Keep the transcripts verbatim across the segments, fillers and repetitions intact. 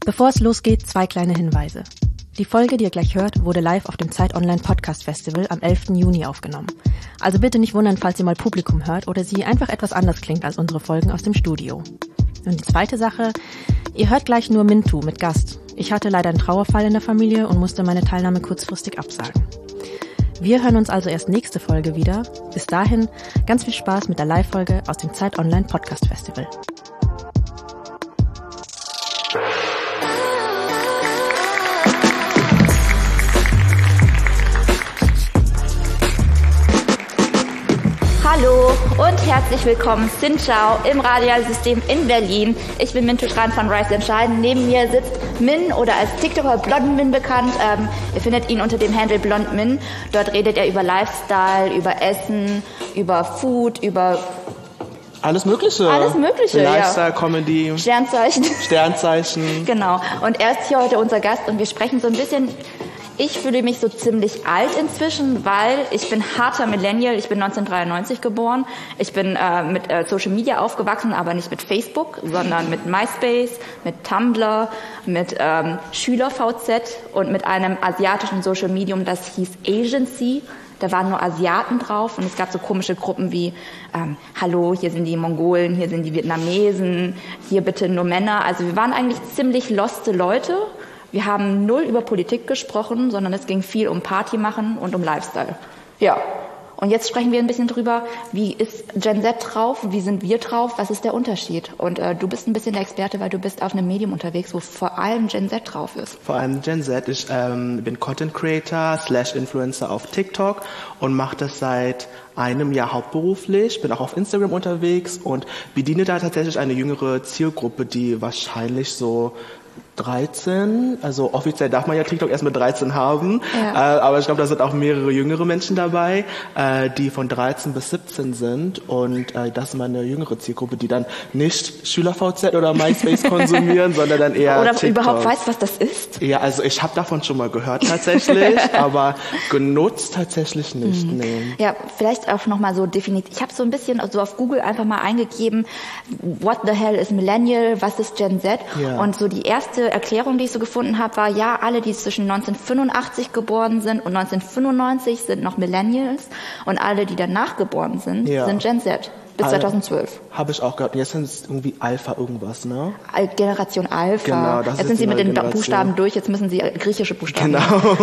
Bevor es losgeht, zwei kleine Hinweise. Die Folge, die ihr gleich hört, wurde live auf dem Zeit Online Podcast Festival am elften Juni aufgenommen. Also bitte nicht wundern, falls ihr mal Publikum hört oder sie einfach etwas anders klingt als unsere Folgen aus dem Studio. Und die zweite Sache, ihr hört gleich nur Mintu mit Gast. Ich hatte leider einen Trauerfall in der Familie und musste meine Teilnahme kurzfristig absagen. Wir hören uns also erst nächste Folge wieder. Bis dahin ganz viel Spaß mit der Live-Folge aus dem Zeit Online Podcast Festival. Hallo und herzlich willkommen, Xin Ciao, im Radialsystem in Berlin. Ich bin Mintu Tran von Rise Entscheiden. Neben mir sitzt Min oder als TikToker Blond Min bekannt. Ähm, ihr findet ihn unter dem Handle Blond Min. Dort redet er über Lifestyle, über Essen, über Food, über Alles Mögliche. Alles Mögliche, Lifestyle, ja. Comedy. Sternzeichen. Sternzeichen. Genau. Und er ist hier heute unser Gast und wir sprechen so ein bisschen. Ich fühle mich so ziemlich alt inzwischen, weil ich bin harter Millennial. Ich bin neunzehnhundertdreiundneunzig geboren. Ich bin äh, mit äh, Social Media aufgewachsen, aber nicht mit Facebook, sondern mit MySpace, mit Tumblr, mit ähm, Schüler-V Z und mit einem asiatischen Social Medium, das hieß Agency. Da waren nur Asiaten drauf und es gab so komische Gruppen wie ähm, Hallo, hier sind die Mongolen, hier sind die Vietnamesen, hier bitte nur Männer. Also wir waren eigentlich ziemlich loste Leute. Wir haben null über Politik gesprochen, sondern es ging viel um Party machen und um Lifestyle. Ja, und jetzt sprechen wir ein bisschen drüber, wie ist Gen Z drauf, wie sind wir drauf, was ist der Unterschied? Und äh, du bist ein bisschen der Experte, weil du bist auf einem Medium unterwegs, wo vor allem Gen Z drauf ist. Vor allem Gen Z. Ich ähm, bin Content Creator slash Influencer auf TikTok und mache das seit einem Jahr hauptberuflich, bin auch auf Instagram unterwegs und bediene da tatsächlich eine jüngere Zielgruppe, die wahrscheinlich so dreizehn, also offiziell darf man ja TikTok erst mit dreizehn haben, ja. äh, aber ich glaube, da sind auch mehrere jüngere Menschen dabei, äh, die von dreizehn bis siebzehn sind und äh, das ist meine jüngere Zielgruppe, die dann nicht Schüler-V Z oder MySpace konsumieren, sondern dann eher Oder TikTok. Überhaupt weiß, was das ist? Ja, also ich habe davon schon mal gehört tatsächlich, aber genutzt tatsächlich nicht. Mhm. Nee. Ja, vielleicht auch nochmal so definiert. Ich habe so ein bisschen so auf Google einfach mal eingegeben, what the hell is Millennial, was ist Gen Z? Ja. Und so die erste Erklärung, die ich so gefunden habe, war, ja, alle, die zwischen neunzehnhundertfünfundachtzig geboren sind und neunzehnhundertfünfundneunzig sind noch Millennials und alle, die danach geboren sind, ja. sind Gen Z. Bis zweitausendzwölf. Habe ich auch gehört. Und jetzt sind es irgendwie Alpha irgendwas, ne? Generation Alpha. Genau, das jetzt ist sind sie mit den Generation. Buchstaben durch, jetzt müssen sie griechische Buchstaben. Genau.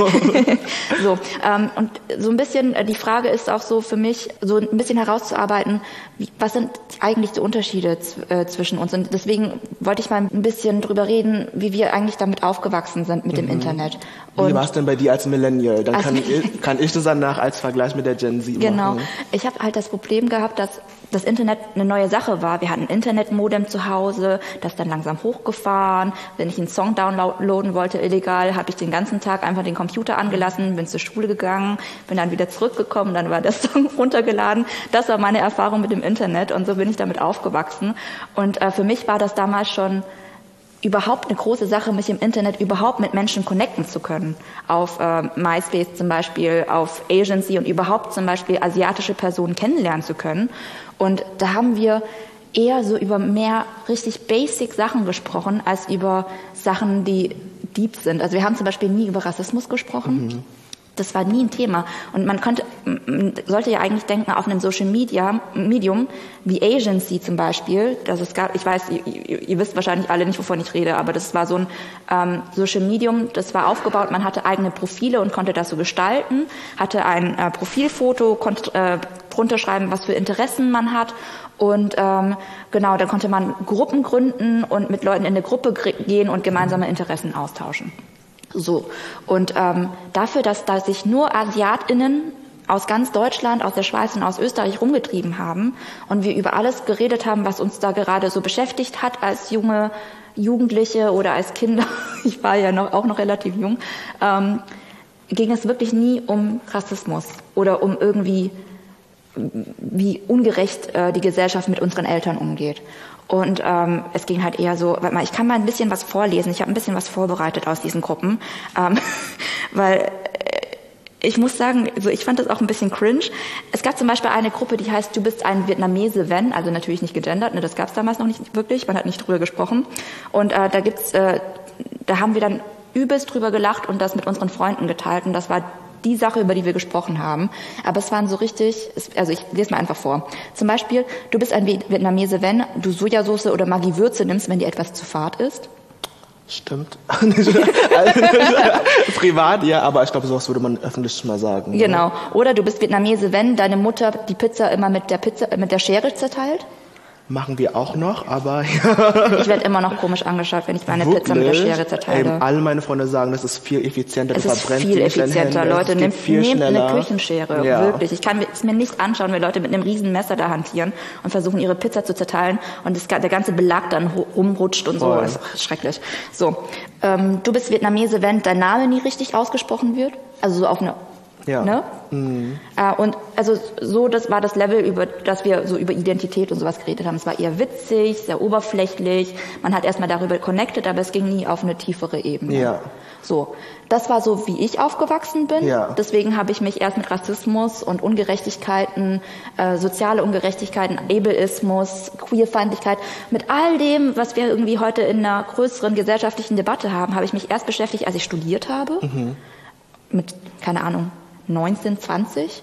so, ähm, und so ein bisschen, die Frage ist auch so für mich, so ein bisschen herauszuarbeiten, wie, was sind eigentlich die Unterschiede z- äh, zwischen uns? Und deswegen wollte ich mal ein bisschen drüber reden, wie wir eigentlich damit aufgewachsen sind mit mhm. dem Internet. Und wie war es denn bei dir als Millennial? Dann kann, ich, kann ich das danach als Vergleich mit der Gen Z genau. machen. Genau. Ich habe halt das Problem gehabt, dass das Internet eine neue Sache war. Wir hatten ein Internetmodem zu Hause, das dann langsam hochgefahren. Wenn ich einen Song downloaden wollte, illegal, habe ich den ganzen Tag einfach den Computer angelassen, bin zur Schule gegangen, bin dann wieder zurückgekommen, dann war der Song runtergeladen. Das war meine Erfahrung mit dem Internet und so bin ich damit aufgewachsen. Und äh, für mich war das damals schon überhaupt eine große Sache, mich im Internet überhaupt mit Menschen connecten zu können. Auf äh, MySpace zum Beispiel, auf Agency und überhaupt zum Beispiel asiatische Personen kennenlernen zu können. Und da haben wir eher so über mehr richtig basic Sachen gesprochen, als über Sachen, die deep sind. Also wir haben zum Beispiel nie über Rassismus gesprochen. Mhm. Das war nie ein Thema. Und man konnte, man sollte ja eigentlich denken, auf einem Social Media Medium wie Agency zum Beispiel, dass es gab, ich weiß, ihr, ihr wisst wahrscheinlich alle nicht, wovon ich rede, aber das war so ein ähm, Social Medium, das war aufgebaut, man hatte eigene Profile und konnte das so gestalten, hatte ein äh, Profilfoto, konnte äh, drunter schreiben, was für Interessen man hat. Und ähm, genau, dann konnte man Gruppen gründen und mit Leuten in eine Gruppe gehen und gemeinsame Interessen austauschen. So, und ähm, dafür, dass da sich nur AsiatInnen aus ganz Deutschland, aus der Schweiz und aus Österreich rumgetrieben haben und wir über alles geredet haben, was uns da gerade so beschäftigt hat als junge Jugendliche oder als Kinder, ich war ja noch, auch noch relativ jung, ähm, ging es wirklich nie um Rassismus oder um irgendwie, wie ungerecht äh, die Gesellschaft mit unseren Eltern umgeht. Und ähm, es ging halt eher so, warte mal, ich kann mal ein bisschen was vorlesen. Ich habe ein bisschen was vorbereitet aus diesen Gruppen, ähm, weil äh, ich muss sagen, also ich fand das auch ein bisschen cringe. Es gab zum Beispiel eine Gruppe, die heißt "Du bist ein Vietnamese, wenn", also natürlich nicht gegendert, ne, das gab es damals noch nicht wirklich, man hat nicht drüber gesprochen. Und äh, da gibt's äh, da haben wir dann übelst drüber gelacht und das mit unseren Freunden geteilt. Und das war die Sache, über die wir gesprochen haben. Aber es waren so richtig, also ich lese mal einfach vor. Zum Beispiel, du bist ein Vietnamese, wenn du Sojasauce oder Maggi-Würze nimmst, wenn dir etwas zu fad ist. Stimmt. Privat, ja, aber ich glaube, sowas würde man öffentlich mal sagen. Genau. Ne? Oder du bist Vietnamese, wenn deine Mutter die Pizza immer mit der Pizza, mit der Schere zerteilt. Machen wir auch noch, aber ja. Ich werde immer noch komisch angeschaut, wenn ich meine Wirklich? Pizza mit der Schere zerteile. Ey, alle meine Freunde sagen, das ist viel effizienter. Es ist viel effizienter, Leute. Nehmt, nehmt eine Küchenschere, ja. Wirklich. Ich kann es mir nicht anschauen, wenn Leute mit einem riesen Messer da hantieren und versuchen, ihre Pizza zu zerteilen und das, der ganze Belag dann rumrutscht und Voll. so. Das ist schrecklich. So, ähm, du bist Vietnamese, wenn dein Name nie richtig ausgesprochen wird. Also so auf eine Ja. Ne? Mhm. Äh, und also so, das war das Level, über das wir so über Identität und sowas geredet haben. Es war eher witzig, sehr oberflächlich. Man hat erstmal darüber connected, aber es ging nie auf eine tiefere Ebene. Ja. So, das war so, wie ich aufgewachsen bin. Ja. Deswegen habe ich mich erst mit Rassismus und Ungerechtigkeiten, äh, soziale Ungerechtigkeiten, Ableismus, Queerfeindlichkeit, mit all dem, was wir irgendwie heute in einer größeren gesellschaftlichen Debatte haben, habe ich mich erst beschäftigt, als ich studiert habe. Mhm. Mit, keine Ahnung, neunzehn, zwanzig.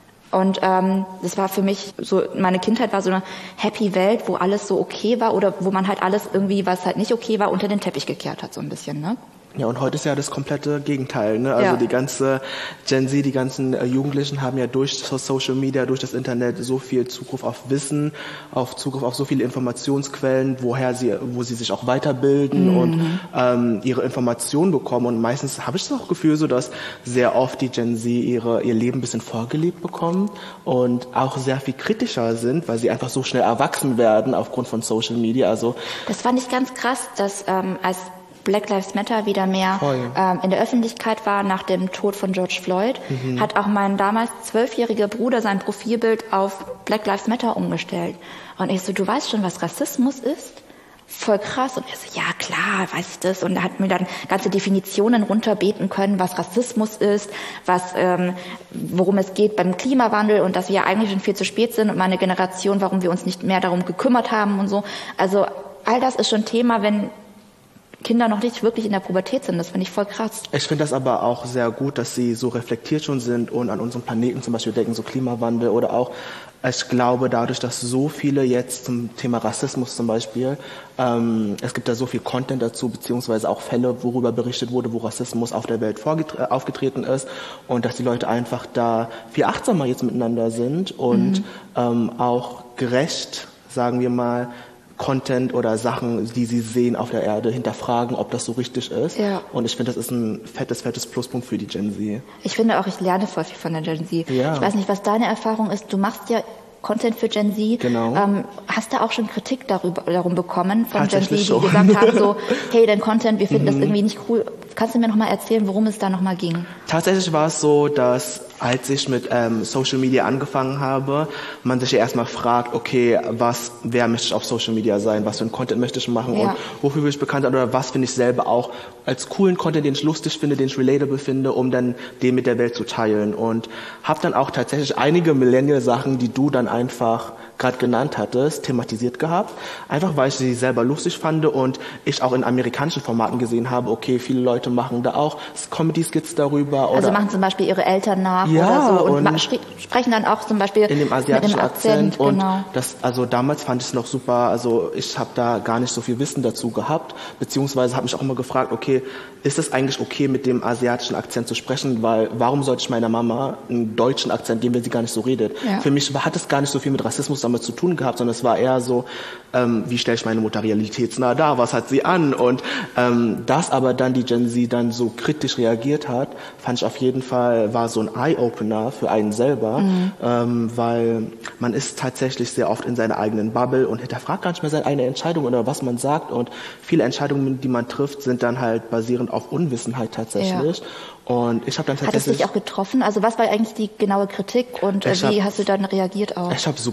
Und ähm, das war für mich so, meine Kindheit war so eine happy Welt, wo alles so okay war oder wo man halt alles irgendwie, was halt nicht okay war, unter den Teppich gekehrt hat, so ein bisschen, ne? Ja, und heute ist ja das komplette Gegenteil, ne? Also ja. die ganze Gen Z, die ganzen äh, Jugendlichen haben ja durch Social Media, durch das Internet so viel Zugriff auf Wissen, auf Zugriff auf so viele Informationsquellen, woher sie, wo sie sich auch weiterbilden mhm. und ähm, ihre Informationen bekommen. Und meistens habe ich das auch Gefühl, so dass sehr oft die Gen Z ihre ihr Leben ein bisschen vorgelebt bekommen und auch sehr viel kritischer sind, weil sie einfach so schnell erwachsen werden aufgrund von Social Media. Also das fand ich ganz krass, dass ähm, als Black Lives Matter wieder mehr ähm, in der Öffentlichkeit war nach dem Tod von George Floyd, mhm. hat auch mein damals zwölfjähriger Bruder sein Profilbild auf Black Lives Matter umgestellt. Und ich so, du weißt schon, was Rassismus ist? Voll krass. Und er so, ja klar, weiß ich das. Und er hat mir dann ganze Definitionen runterbeten können, was Rassismus ist, was, ähm, worum es geht beim Klimawandel und dass wir eigentlich schon viel zu spät sind und meine Generation, warum wir uns nicht mehr darum gekümmert haben und so. Also all das ist schon Thema, wenn Kinder noch nicht wirklich in der Pubertät sind. Das finde ich voll krass. Ich finde das aber auch sehr gut, dass sie so reflektiert schon sind und an unserem Planeten zum Beispiel denken, so Klimawandel oder auch, ich glaube, dadurch, dass so viele jetzt zum Thema Rassismus zum Beispiel, ähm, es gibt da so viel Content dazu, beziehungsweise auch Fälle, worüber berichtet wurde, wo Rassismus auf der Welt aufgetreten ist und dass die Leute einfach da viel achtsamer jetzt miteinander sind und mhm. ähm, auch gerecht, sagen wir mal, Content oder Sachen, die sie sehen auf der Erde, hinterfragen, ob das so richtig ist. Ja. Und ich finde, das ist ein fettes, fettes Pluspunkt für die Gen Z. Ich finde auch, ich lerne voll viel von der Gen Z. Ja. Ich weiß nicht, was deine Erfahrung ist. Du machst ja Content für Gen Z. Genau. Ähm, hast du auch schon Kritik darüber, darum bekommen von Gen Z, die schon. gesagt haben, so, hey, dein Content, wir finden mhm. das irgendwie nicht cool. Kannst du mir noch mal erzählen, worum es da noch mal ging? Tatsächlich war es so, dass als ich mit ähm, Social Media angefangen habe, man sich ja erstmal fragt, okay, was, wer möchte ich auf Social Media sein, was für ein Content möchte ich machen ja. und wofür will ich bekannt sein oder was finde ich selber auch als coolen Content, den ich lustig finde, den ich relatable finde, um dann den mit der Welt zu teilen. Und habe dann auch tatsächlich einige Millennial-Sachen, die du dann einfach gerade genannt hattest, thematisiert gehabt. Einfach weil ich sie selber lustig fand und ich auch in amerikanischen Formaten gesehen habe, okay, viele Leute machen da auch Comedy-Skits darüber. Oder also machen zum Beispiel ihre Eltern nach ja, oder so und, und sprechen dann auch zum Beispiel in dem asiatischen mit dem Akzent. Akzent und genau. das, also damals fand ich es noch super, also ich habe da gar nicht so viel Wissen dazu gehabt, beziehungsweise habe mich auch immer gefragt, okay, ist es eigentlich okay, mit dem asiatischen Akzent zu sprechen, weil warum sollte ich meiner Mama einen deutschen Akzent geben, wenn sie gar nicht so redet? Ja. Für mich hat es gar nicht so viel mit Rassismus damit zu tun gehabt, sondern es war eher so, ähm, wie stelle ich meine Mutter realitätsnah dar, was hat sie an? Und ähm, dass aber dann die Gen Z dann so kritisch reagiert hat, fand ich auf jeden Fall, war so ein Eye-Opener für einen selber, mhm. ähm, weil man ist tatsächlich sehr oft in seiner eigenen Bubble und hinterfragt gar nicht mehr seine eigene Entscheidung oder was man sagt und viele Entscheidungen, die man trifft, sind dann halt basierend auf Unwissenheit tatsächlich. Ja. Und ich habe dann tatsächlich... Hat es dich auch getroffen? Also was war eigentlich die genaue Kritik und äh, wie hab, hast du dann reagiert auch? Ich habe super viel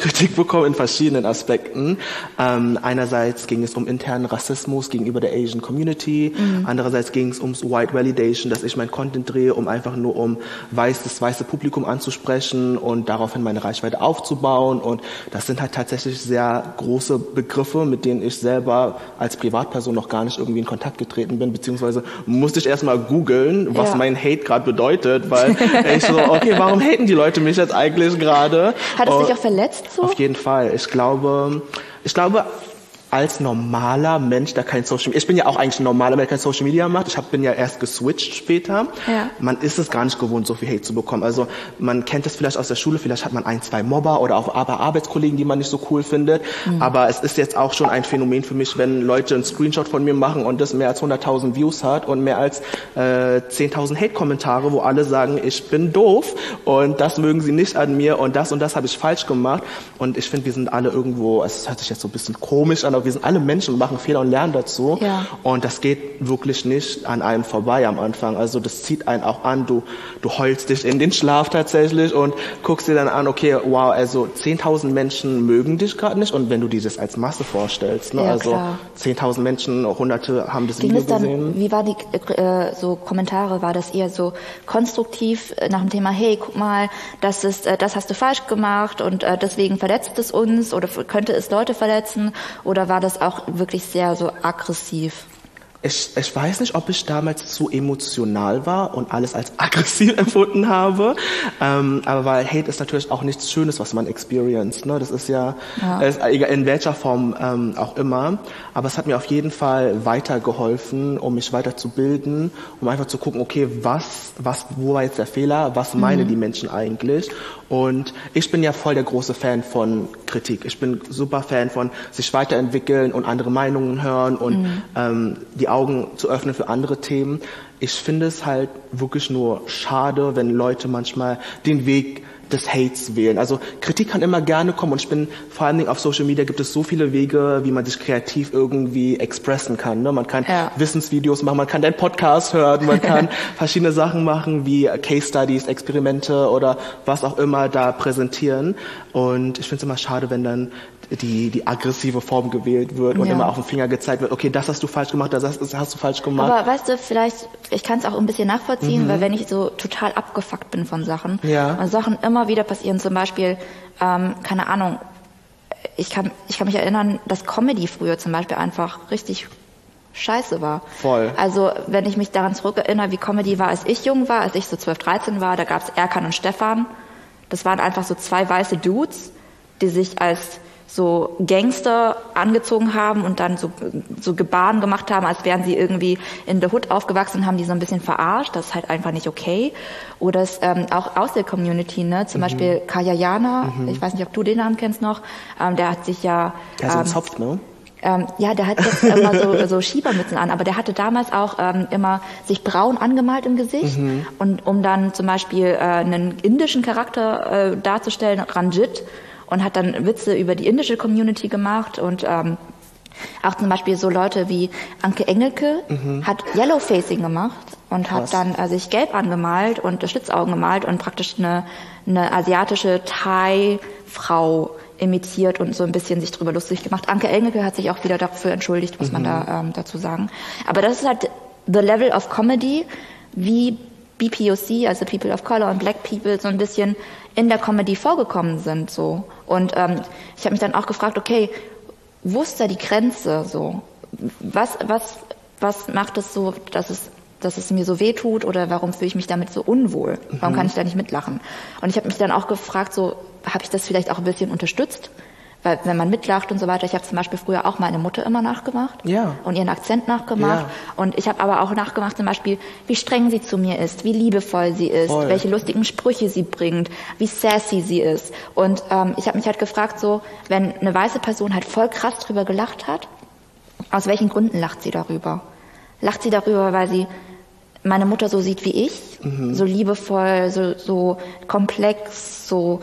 Kritik bekommen in verschiedenen Aspekten. Ähm, einerseits ging es um internen Rassismus gegenüber der Asian Community. Mhm. Andererseits ging es ums White Validation, dass ich mein Content drehe, um einfach nur um weiß, das weiße Publikum anzusprechen und daraufhin meine Reichweite aufzubauen. Und das sind halt tatsächlich sehr große Begriffe, mit denen ich selber als Privatperson noch gar nicht irgendwie in Kontakt getreten bin, beziehungsweise musste ich erstmal googeln, was ja. mein Hate gerade bedeutet, weil ich so, okay, warum haten die Leute mich jetzt eigentlich gerade? Hat es dich auch verletzt so? Auf jeden Fall. Ich glaube, ich glaube, als normaler Mensch, der kein Social Media, ich bin ja auch eigentlich ein normaler Mensch, der kein Social Media macht. Ich hab, bin ja erst geswitcht später. Ja. Man ist es gar nicht gewohnt, so viel Hate zu bekommen. Also man kennt es vielleicht aus der Schule, vielleicht hat man ein, zwei Mobber oder auch Arbeitskollegen, die man nicht so cool findet. Mhm. Aber es ist jetzt auch schon ein Phänomen für mich, wenn Leute einen Screenshot von mir machen und das mehr als hunderttausend Views hat und mehr als äh, zehntausend Hate-Kommentare, wo alle sagen, ich bin doof und das mögen sie nicht an mir und das und das habe ich falsch gemacht. Und ich finde, wir sind alle irgendwo, es hört sich jetzt so ein bisschen komisch an, aber wir sind alle Menschen und machen Fehler und lernen dazu. Ja. Und das geht wirklich nicht an einem vorbei am Anfang. Also das zieht einen auch an. Du, du heulst dich in den Schlaf tatsächlich und guckst dir dann an, okay, wow, also zehntausend Menschen mögen dich gerade nicht. Und wenn du dir das als Masse vorstellst, ne, ja, also zehntausend Menschen, Hunderte haben das Ging Video es dann, gesehen. Wie war die äh, so Kommentare? War das eher so konstruktiv äh, nach dem Thema, hey, guck mal, das ist, äh, das hast du falsch gemacht und äh, deswegen verletzt es uns oder könnte es Leute verletzen? Oder war das auch wirklich sehr so aggressiv? Ich, ich weiß nicht, ob ich damals zu emotional war und alles als aggressiv empfunden habe, ähm, aber weil Hate ist natürlich auch nichts Schönes, was man experienced, ne? Das ist ja, ja. Ist, in welcher Form ähm, auch immer, aber es hat mir auf jeden Fall weitergeholfen, um mich weiter zu bilden, um einfach zu gucken, okay, was, was, wo war jetzt der Fehler, was meinen mhm. die Menschen eigentlich? Und ich bin ja voll der große Fan von Kritik. Ich bin super Fan von sich weiterentwickeln und andere Meinungen hören und mhm. ähm, die Augen zu öffnen für andere Themen. Ich finde es halt wirklich nur schade, wenn Leute manchmal den Weg des Hates wählen. Also Kritik kann immer gerne kommen und ich bin, vor allen Dingen auf Social Media gibt es so viele Wege, wie man sich kreativ irgendwie expressen kann. Ne? Man kann ja. Wissensvideos machen, man kann deinen Podcast hören, man kann verschiedene Sachen machen, wie Case Studies, Experimente oder was auch immer da präsentieren. Und ich finde es immer schade, wenn dann die die aggressive Form gewählt wird und ja. immer auf den Finger gezeigt wird, okay, das hast du falsch gemacht, das hast, das hast du falsch gemacht. Aber weißt du, vielleicht, ich kann es auch ein bisschen nachvollziehen, mhm. weil wenn ich so total abgefuckt bin von Sachen ja. und Sachen immer wieder passieren, zum Beispiel, ähm, keine Ahnung, ich kann, ich kann mich erinnern, dass Comedy früher zum Beispiel einfach richtig scheiße war. Voll. Also wenn ich mich daran zurückerinnere, wie Comedy war, als ich jung war, als ich so zwölf, dreizehn war, da gab es Erkan und Stefan. Das waren einfach so zwei weiße Dudes, die sich als so Gangster angezogen haben und dann so, so Gebaren gemacht haben, als wären sie irgendwie in der Hood aufgewachsen, haben die so ein bisschen verarscht. Das ist halt einfach nicht okay. Oder es, ähm, auch aus der Community, ne, zum mhm. Beispiel Kaya Jana, mhm. ich weiß nicht, ob du den Namen kennst noch, ähm, der hat sich ja... Der ist ähm, so Zopf, ne? Ähm, ja, der hat jetzt immer so, so Schiebermützen an, aber der hatte damals auch ähm, immer sich braun angemalt im Gesicht mhm. und um dann zum Beispiel äh, einen indischen Charakter äh, darzustellen, Ranjit, und hat dann Witze über die indische Community gemacht und ähm, auch zum Beispiel so Leute wie Anke Engelke mhm. hat Yellowfacing gemacht und Krass. hat dann äh, sich gelb angemalt und Schlitzaugen gemalt und praktisch eine, eine asiatische Thai-Frau imitiert und so ein bisschen sich drüber lustig gemacht. Anke Engelke hat sich auch wieder dafür entschuldigt, muss mhm. man da ähm, dazu sagen. Aber das ist halt the level of comedy, wie B P O C, also People of Color und Black People, so ein bisschen in der Comedy vorgekommen sind, so. Und ähm, ich habe mich dann auch gefragt, okay, wo ist da die Grenze, so? Was, was, was macht es so, dass es, dass es mir so weh tut oder warum fühle ich mich damit so unwohl? Warum mhm. kann ich da nicht mitlachen? Und ich habe mich dann auch gefragt, so, habe ich das vielleicht auch ein bisschen unterstützt? Weil wenn man mitlacht und so weiter, ich habe zum Beispiel früher auch meine Mutter immer nachgemacht ja. und ihren Akzent nachgemacht. Ja. Und ich habe aber auch nachgemacht zum Beispiel, wie streng sie zu mir ist, wie liebevoll sie ist, Voll. welche lustigen Sprüche sie bringt, wie sassy sie ist. Und ähm, ich habe mich halt gefragt, so, wenn eine weiße Person halt voll krass drüber gelacht hat, aus welchen Gründen lacht sie darüber? Lacht sie darüber, weil sie meine Mutter so sieht wie ich, mhm. so liebevoll, so, so komplex, so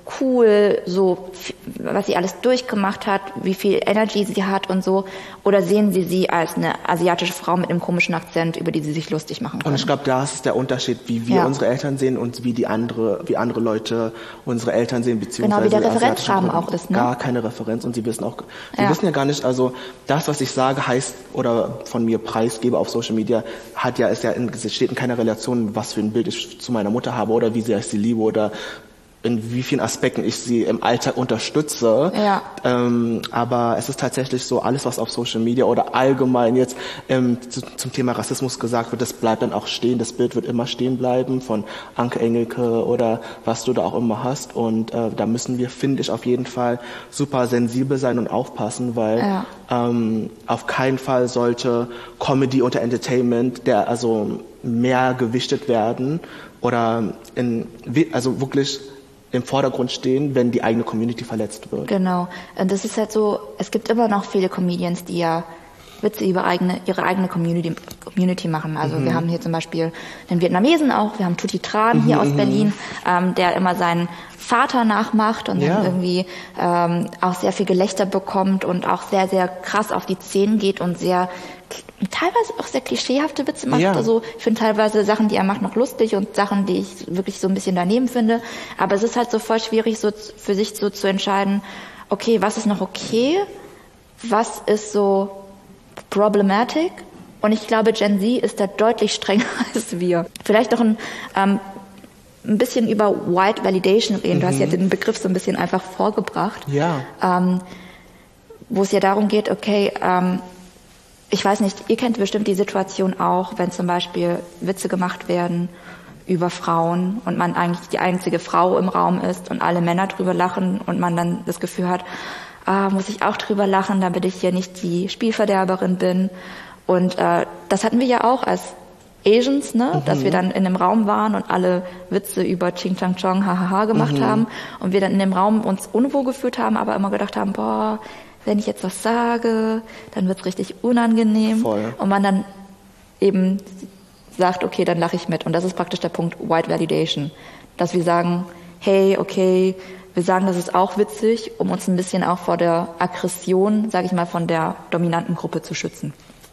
cool, so was sie alles durchgemacht hat, wie viel Energy sie hat und so, oder sehen sie sie als eine asiatische Frau mit einem komischen Akzent, über die sie sich lustig machen können? Und ich glaube, das ist der Unterschied, wie wir ja. unsere Eltern sehen und wie die andere, wie andere Leute unsere Eltern sehen, beziehungsweise genau, wie der Referenzrahmen auch ist, ne? Gar keine Referenz und sie wissen auch, sie ja. wissen ja gar nicht, also das, was ich sage, heißt oder von mir preisgebe auf Social Media, hat ja, ist ja in, steht in keiner Relation, was für ein Bild ich zu meiner Mutter habe oder wie sehr ich sie liebe oder in wie vielen Aspekten ich sie im Alltag unterstütze. Ja. Ähm, aber es ist tatsächlich so, alles, was auf Social Media oder allgemein jetzt ähm, zu, zum Thema Rassismus gesagt wird, das bleibt dann auch stehen. Das Bild wird immer stehen bleiben von Anke Engelke oder was du da auch immer hast. Und äh, da müssen wir, finde ich, auf jeden Fall super sensibel sein und aufpassen, weil ja. ähm, auf keinen Fall sollte Comedy oder Entertainment, der also mehr gewichtet werden oder in, also wirklich im Vordergrund stehen, wenn die eigene Community verletzt wird. Genau. Und das ist halt so, es gibt immer noch viele Comedians, die ja Witze über eigene, ihre eigene Community, Community machen. Also mhm. wir haben hier zum Beispiel den Vietnamesen auch, wir haben Tutti Tran hier mhm, aus Berlin, ähm, der immer seinen Vater nachmacht und ja. dann irgendwie ähm, auch sehr viel Gelächter bekommt und auch sehr, sehr krass auf die Zähne geht und sehr teilweise auch sehr klischeehafte Witze macht. Ja. Also ich finde teilweise Sachen, die er macht, noch lustig und Sachen, die ich wirklich so ein bisschen daneben finde. Aber es ist halt so voll schwierig, so für sich so zu entscheiden, okay, was ist noch okay, was ist so problematic. Und ich glaube, Gen Z ist da deutlich strenger als wir. Vielleicht noch ein, ähm, ein bisschen über White Validation reden. Mhm. Du hast ja den Begriff so ein bisschen einfach vorgebracht. Ja. Ähm, wo es ja darum geht, okay, ähm, ich weiß nicht, ihr kennt bestimmt die Situation auch, wenn zum Beispiel Witze gemacht werden über Frauen und man eigentlich die einzige Frau im Raum ist und alle Männer drüber lachen und man dann das Gefühl hat, ah, muss ich auch drüber lachen, damit ich hier nicht die Spielverderberin bin. Und äh, das hatten wir ja auch als Asians, ne, mhm. dass wir dann in einem Raum waren und alle Witze über Ching Chang Chong, hahaha gemacht mhm. haben und wir dann in dem Raum uns unwohl gefühlt haben, aber immer gedacht haben, boah, wenn ich jetzt was sage, dann wird's richtig unangenehm. Voll. Und man dann eben sagt, okay, dann lache ich mit. Und das ist praktisch der Punkt White Validation. Dass wir sagen, hey, okay, wir sagen, das ist auch witzig, um uns ein bisschen auch vor der Aggression, sage ich mal, von der dominanten Gruppe zu schützen.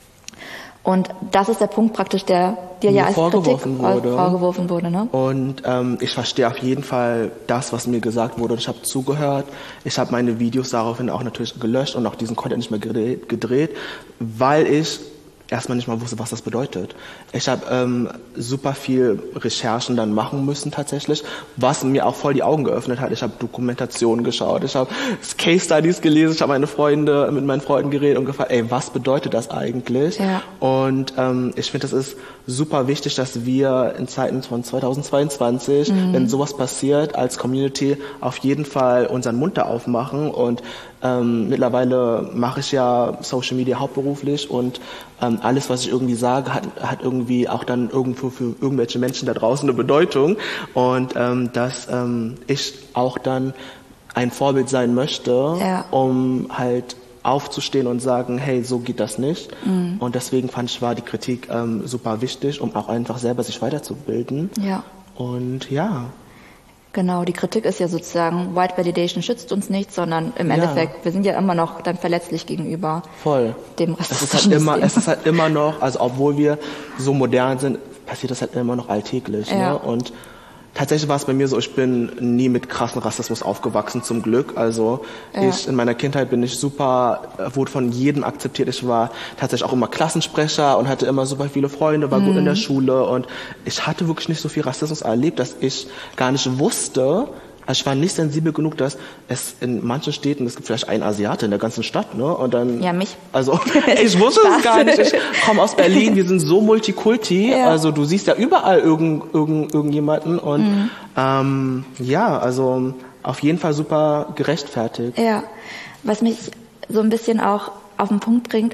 Und das ist der Punkt praktisch, der dir ja als Kritik wurde. vorgeworfen wurde. Ne? Und ähm, ich verstehe auf jeden Fall das, was mir gesagt wurde. Und ich habe zugehört. Ich habe meine Videos daraufhin auch natürlich gelöscht und auch diesen Content nicht mehr gedreht, gedreht weil ich erstmal nicht mal wusste, was das bedeutet. Ich habe ähm, super viel Recherchen dann machen müssen tatsächlich, was mir auch voll die Augen geöffnet hat. Ich habe Dokumentationen geschaut, ich habe Case Studies gelesen, ich habe meine Freunde mit meinen Freunden geredet und gefragt, ey, was bedeutet das eigentlich? Ja. Und ähm, ich finde, das ist super wichtig, dass wir in Zeiten von zweitausendzweiundzwanzig, mhm. wenn sowas passiert, als Community auf jeden Fall unseren Mund da aufmachen. Und ähm, mittlerweile mache ich ja Social Media hauptberuflich und ähm, alles, was ich irgendwie sage, hat, hat irgendwie auch dann irgendwo für irgendwelche Menschen da draußen eine Bedeutung. Und ähm, dass ähm, ich auch dann ein Vorbild sein möchte, ja. um halt aufzustehen und sagen, hey, so geht das nicht. Mhm. Und deswegen fand ich, war die Kritik ähm, super wichtig, um auch einfach selber sich weiterzubilden. Ja. Und ja. Genau, die Kritik ist ja sozusagen, White Validation schützt uns nicht, sondern im Ja. Endeffekt, wir sind ja immer noch dann verletzlich gegenüber Voll. dem Es ist rassistischen halt immer, System. es ist halt immer noch, also obwohl wir so modern sind, passiert das halt immer noch alltäglich. Ja. Ne? Und tatsächlich war es bei mir so, ich bin nie mit krassen Rassismus aufgewachsen, zum Glück. Also Ja. ich in meiner Kindheit bin ich super, wurde von jedem akzeptiert. Ich war tatsächlich auch immer Klassensprecher und hatte immer super viele Freunde, war Mhm. gut in der Schule und ich hatte wirklich nicht so viel Rassismus erlebt, dass ich gar nicht wusste, also ich war nicht sensibel genug, dass es in manchen Städten, es gibt vielleicht einen Asiate in der ganzen Stadt, ne? Und dann, Ja, mich. also ich wusste es gar nicht. Ich komme aus Berlin, wir sind so multikulti, Ja. also du siehst ja überall irgend, irgend, irgendjemanden und Mhm. ähm, ja, also auf jeden Fall super gerechtfertigt. Ja, was mich so ein bisschen auch auf den Punkt bringt,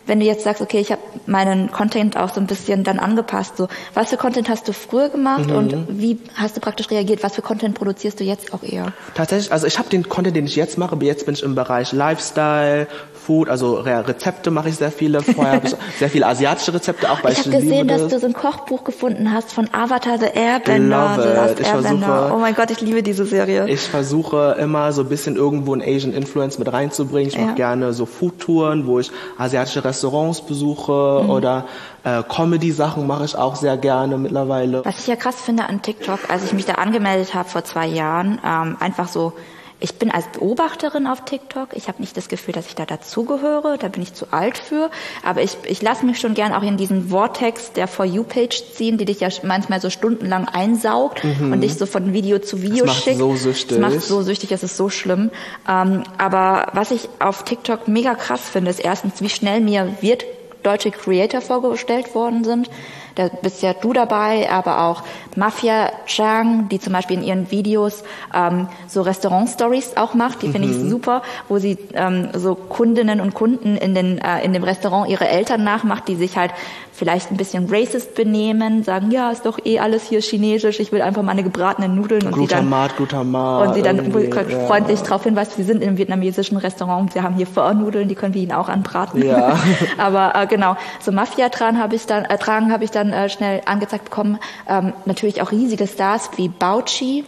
wenn du jetzt sagst, okay, ich habe meinen Content auch so ein bisschen dann angepasst, so, was für Content hast du früher gemacht mhm. und wie hast du praktisch reagiert? Was für Content produzierst du jetzt auch eher? Tatsächlich, also ich habe den Content, den ich jetzt mache, jetzt bin ich im Bereich Lifestyle, Food, also Rezepte mache ich sehr viele. Vorher habe ich sehr viele asiatische Rezepte auch, weil ich, ich habe gesehen, dass du so ein Kochbuch gefunden hast von Avatar the Airbender. Love The Last it. Ich Airbender. versuche, oh mein Gott, ich liebe diese Serie. Ich versuche immer so ein bisschen irgendwo einen Asian Influence mit reinzubringen. Ich mache ja. gerne so Foodtouren, wo ich asiatische Restaurants besuche mhm. oder äh, Comedy-Sachen mache ich auch sehr gerne mittlerweile. Was ich ja krass finde an TikTok, als ich mich da angemeldet habe vor zwei Jahren, ähm, einfach so, ich bin als Beobachterin auf TikTok. Ich habe nicht das Gefühl, dass ich da dazugehöre. Da bin ich zu alt für. Aber ich, ich lasse mich schon gern auch in diesen Vortex der For You-Page ziehen, die dich ja manchmal so stundenlang einsaugt mhm. und dich so von Video zu Video das schickt. Das macht so süchtig. Das macht so süchtig, das ist so schlimm. Ähm, aber was ich auf TikTok mega krass finde, ist erstens, wie schnell mir wird deutsche Creator vorgestellt worden sind. Da bist ja du dabei, aber auch Mafia Chang, die zum Beispiel in ihren Videos ähm, so Restaurant-Stories auch macht. Die finde mhm. ich super, wo sie ähm, so Kundinnen und Kunden in, den, äh, in dem Restaurant ihre Eltern nachmacht, die sich halt vielleicht ein bisschen racist benehmen, sagen, ja, ist doch eh alles hier chinesisch, ich will einfach meine gebratenen Nudeln. Und Glutamat, sie dann, Glutamat. Und sie dann ja. freundlich darauf hinweist, wir sind im vietnamesischen Restaurant, wir haben hier Pho-Nudeln, die können wir Ihnen auch anbraten. Ja. Aber äh, genau, so Mafia-Tragen habe ich dann, äh, Tragen habe ich dann äh, schnell angezeigt bekommen. Ähm, natürlich auch riesige Stars wie Bauchi,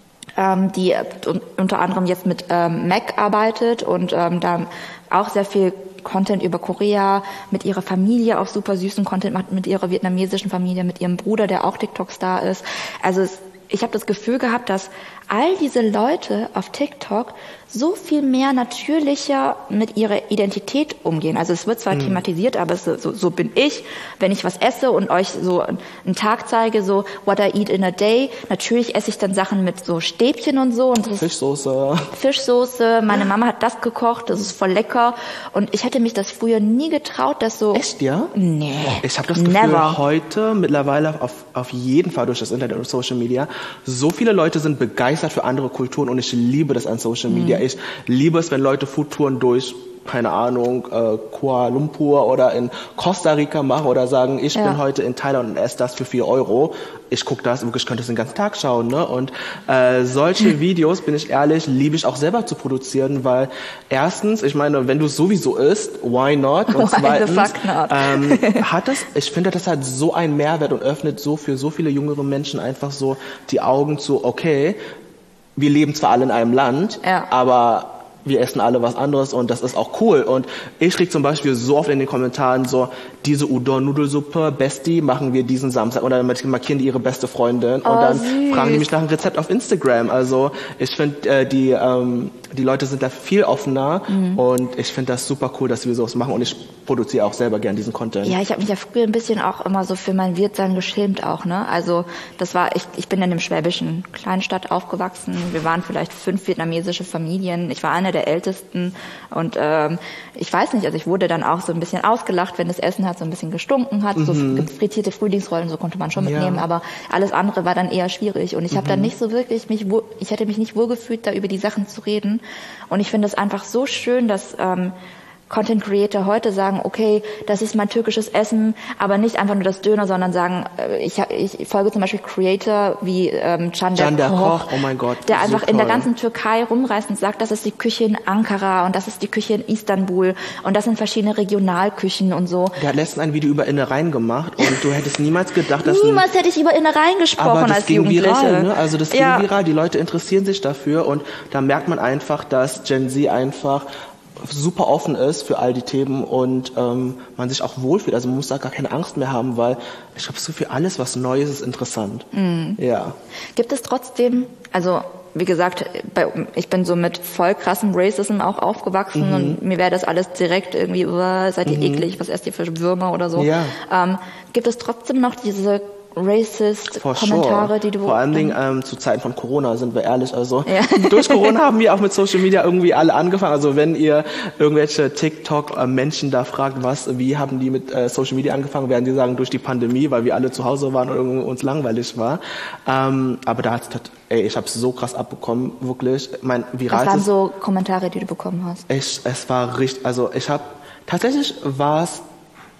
ähm, die äh, unter anderem jetzt mit ähm, Mac arbeitet und ähm, da auch sehr viel Content über Korea, mit ihrer Familie auch super süßen Content macht, mit ihrer vietnamesischen Familie, mit ihrem Bruder, der auch TikTok-Star ist. Also es, ich habe das Gefühl gehabt, dass all diese Leute auf TikTok so viel mehr natürlicher mit ihrer Identität umgehen. Also es wird zwar mhm. thematisiert, aber es, so, so bin ich, wenn ich was esse und euch so einen Tag zeige, so what I eat in a day. Natürlich esse ich dann Sachen mit so Stäbchen und so. Und das Fischsoße. Fischsoße. Meine Mama hat das gekocht, das ist voll lecker. Und ich hätte mich das früher nie getraut, dass so... Echt, ja? Nee. Ich habe das Gefühl, never. heute mittlerweile auf, auf jeden Fall durch das Internet und Social Media, so viele Leute sind begeistert für andere Kulturen und ich liebe das an Social Media. Mhm. Ich liebe es, wenn Leute Foodtouren durch, keine Ahnung, äh, Kuala Lumpur oder in Costa Rica machen oder sagen, ich ja. bin heute in Thailand und esse das für vier Euro. Ich gucke das, wirklich, ich könnte das den ganzen Tag schauen. Ne? Und äh, solche Videos, bin ich ehrlich, liebe ich auch selber zu produzieren, weil erstens, ich meine, wenn du es sowieso isst, why not? Und zweitens, ähm, hat es, ich finde, das hat so einen Mehrwert und öffnet so für so viele jüngere Menschen einfach so die Augen zu, okay, wir leben zwar alle in einem Land, ja. aber wir essen alle was anderes und das ist auch cool. Und ich krieg zum Beispiel so oft in den Kommentaren so, diese Udon-Nudelsuppe, Bestie, machen wir diesen Samstag. Und dann markieren die ihre beste Freundin oh, und dann süß. fragen die mich nach einem Rezept auf Instagram. Also ich finde, äh, die ähm, die Leute sind da viel offener mhm. und ich finde das super cool, dass wir sowas machen und ich produziere auch selber gern diesen Content. Ja, ich habe mich ja früher ein bisschen auch immer so für mein Wirtsein geschämt auch, ne? Also das war, ich, ich bin in einem schwäbischen Kleinstadt aufgewachsen. Wir waren vielleicht fünf vietnamesische Familien. Ich war eine der ältesten und ähm, ich weiß nicht, also ich wurde dann auch so ein bisschen ausgelacht, wenn das Essen halt so ein bisschen gestunken hat. Mhm. So frittierte Frühlingsrollen, so konnte man schon mitnehmen, ja. aber alles andere war dann eher schwierig und ich mhm. habe dann nicht so wirklich mich, ich hätte mich nicht wohlgefühlt, da über die Sachen zu reden. Und ich finde es einfach so schön, dass ähm, Content Creator heute sagen, okay, das ist mein türkisches Essen, aber nicht einfach nur das Döner, sondern sagen, ich, ich folge zum Beispiel Creator wie ähm, Can der, Can der Koch, Koch, oh mein Gott, der einfach so in der ganzen Türkei rumreist und sagt, das ist die Küche in Ankara und das ist die Küche in Istanbul und das sind verschiedene Regionalküchen und so. Der hat letztens ein Video über Innereien gemacht und du hättest niemals gedacht, dass... Niemals hätte ich über Innereien gesprochen aber das als ging Jugendliche. Viral, ne? Also das ging ja. viral, die Leute interessieren sich dafür und da merkt man einfach, dass Gen Z einfach super offen ist für all die Themen und ähm, man sich auch wohlfühlt. Also man muss da gar keine Angst mehr haben, weil ich glaube, so für alles, was Neues ist, interessant. Mhm. Ja. Gibt es trotzdem, also wie gesagt, bei, ich bin so mit voll krassem Racism auch aufgewachsen mhm. und mir wäre das alles direkt irgendwie, oh, seid ihr mhm. eklig, was esst ihr für Würmer oder so. Ja. Ähm, gibt es trotzdem noch diese racist For Kommentare, sure. die du... Vor allen Dingen ähm, zu Zeiten von Corona, sind wir ehrlich. Also ja. durch Corona haben wir auch mit Social Media irgendwie alle angefangen. Also wenn ihr irgendwelche TikTok-Menschen da fragt, was, wie haben die mit äh, Social Media angefangen, werden die sagen, durch die Pandemie, weil wir alle zu Hause waren und irgendwie uns langweilig war. Ähm, aber da hat ey, ich habe es so krass abbekommen, wirklich. Mein Was waren so Kommentare, die du bekommen hast? Ich, es war richtig, also ich habe, tatsächlich war es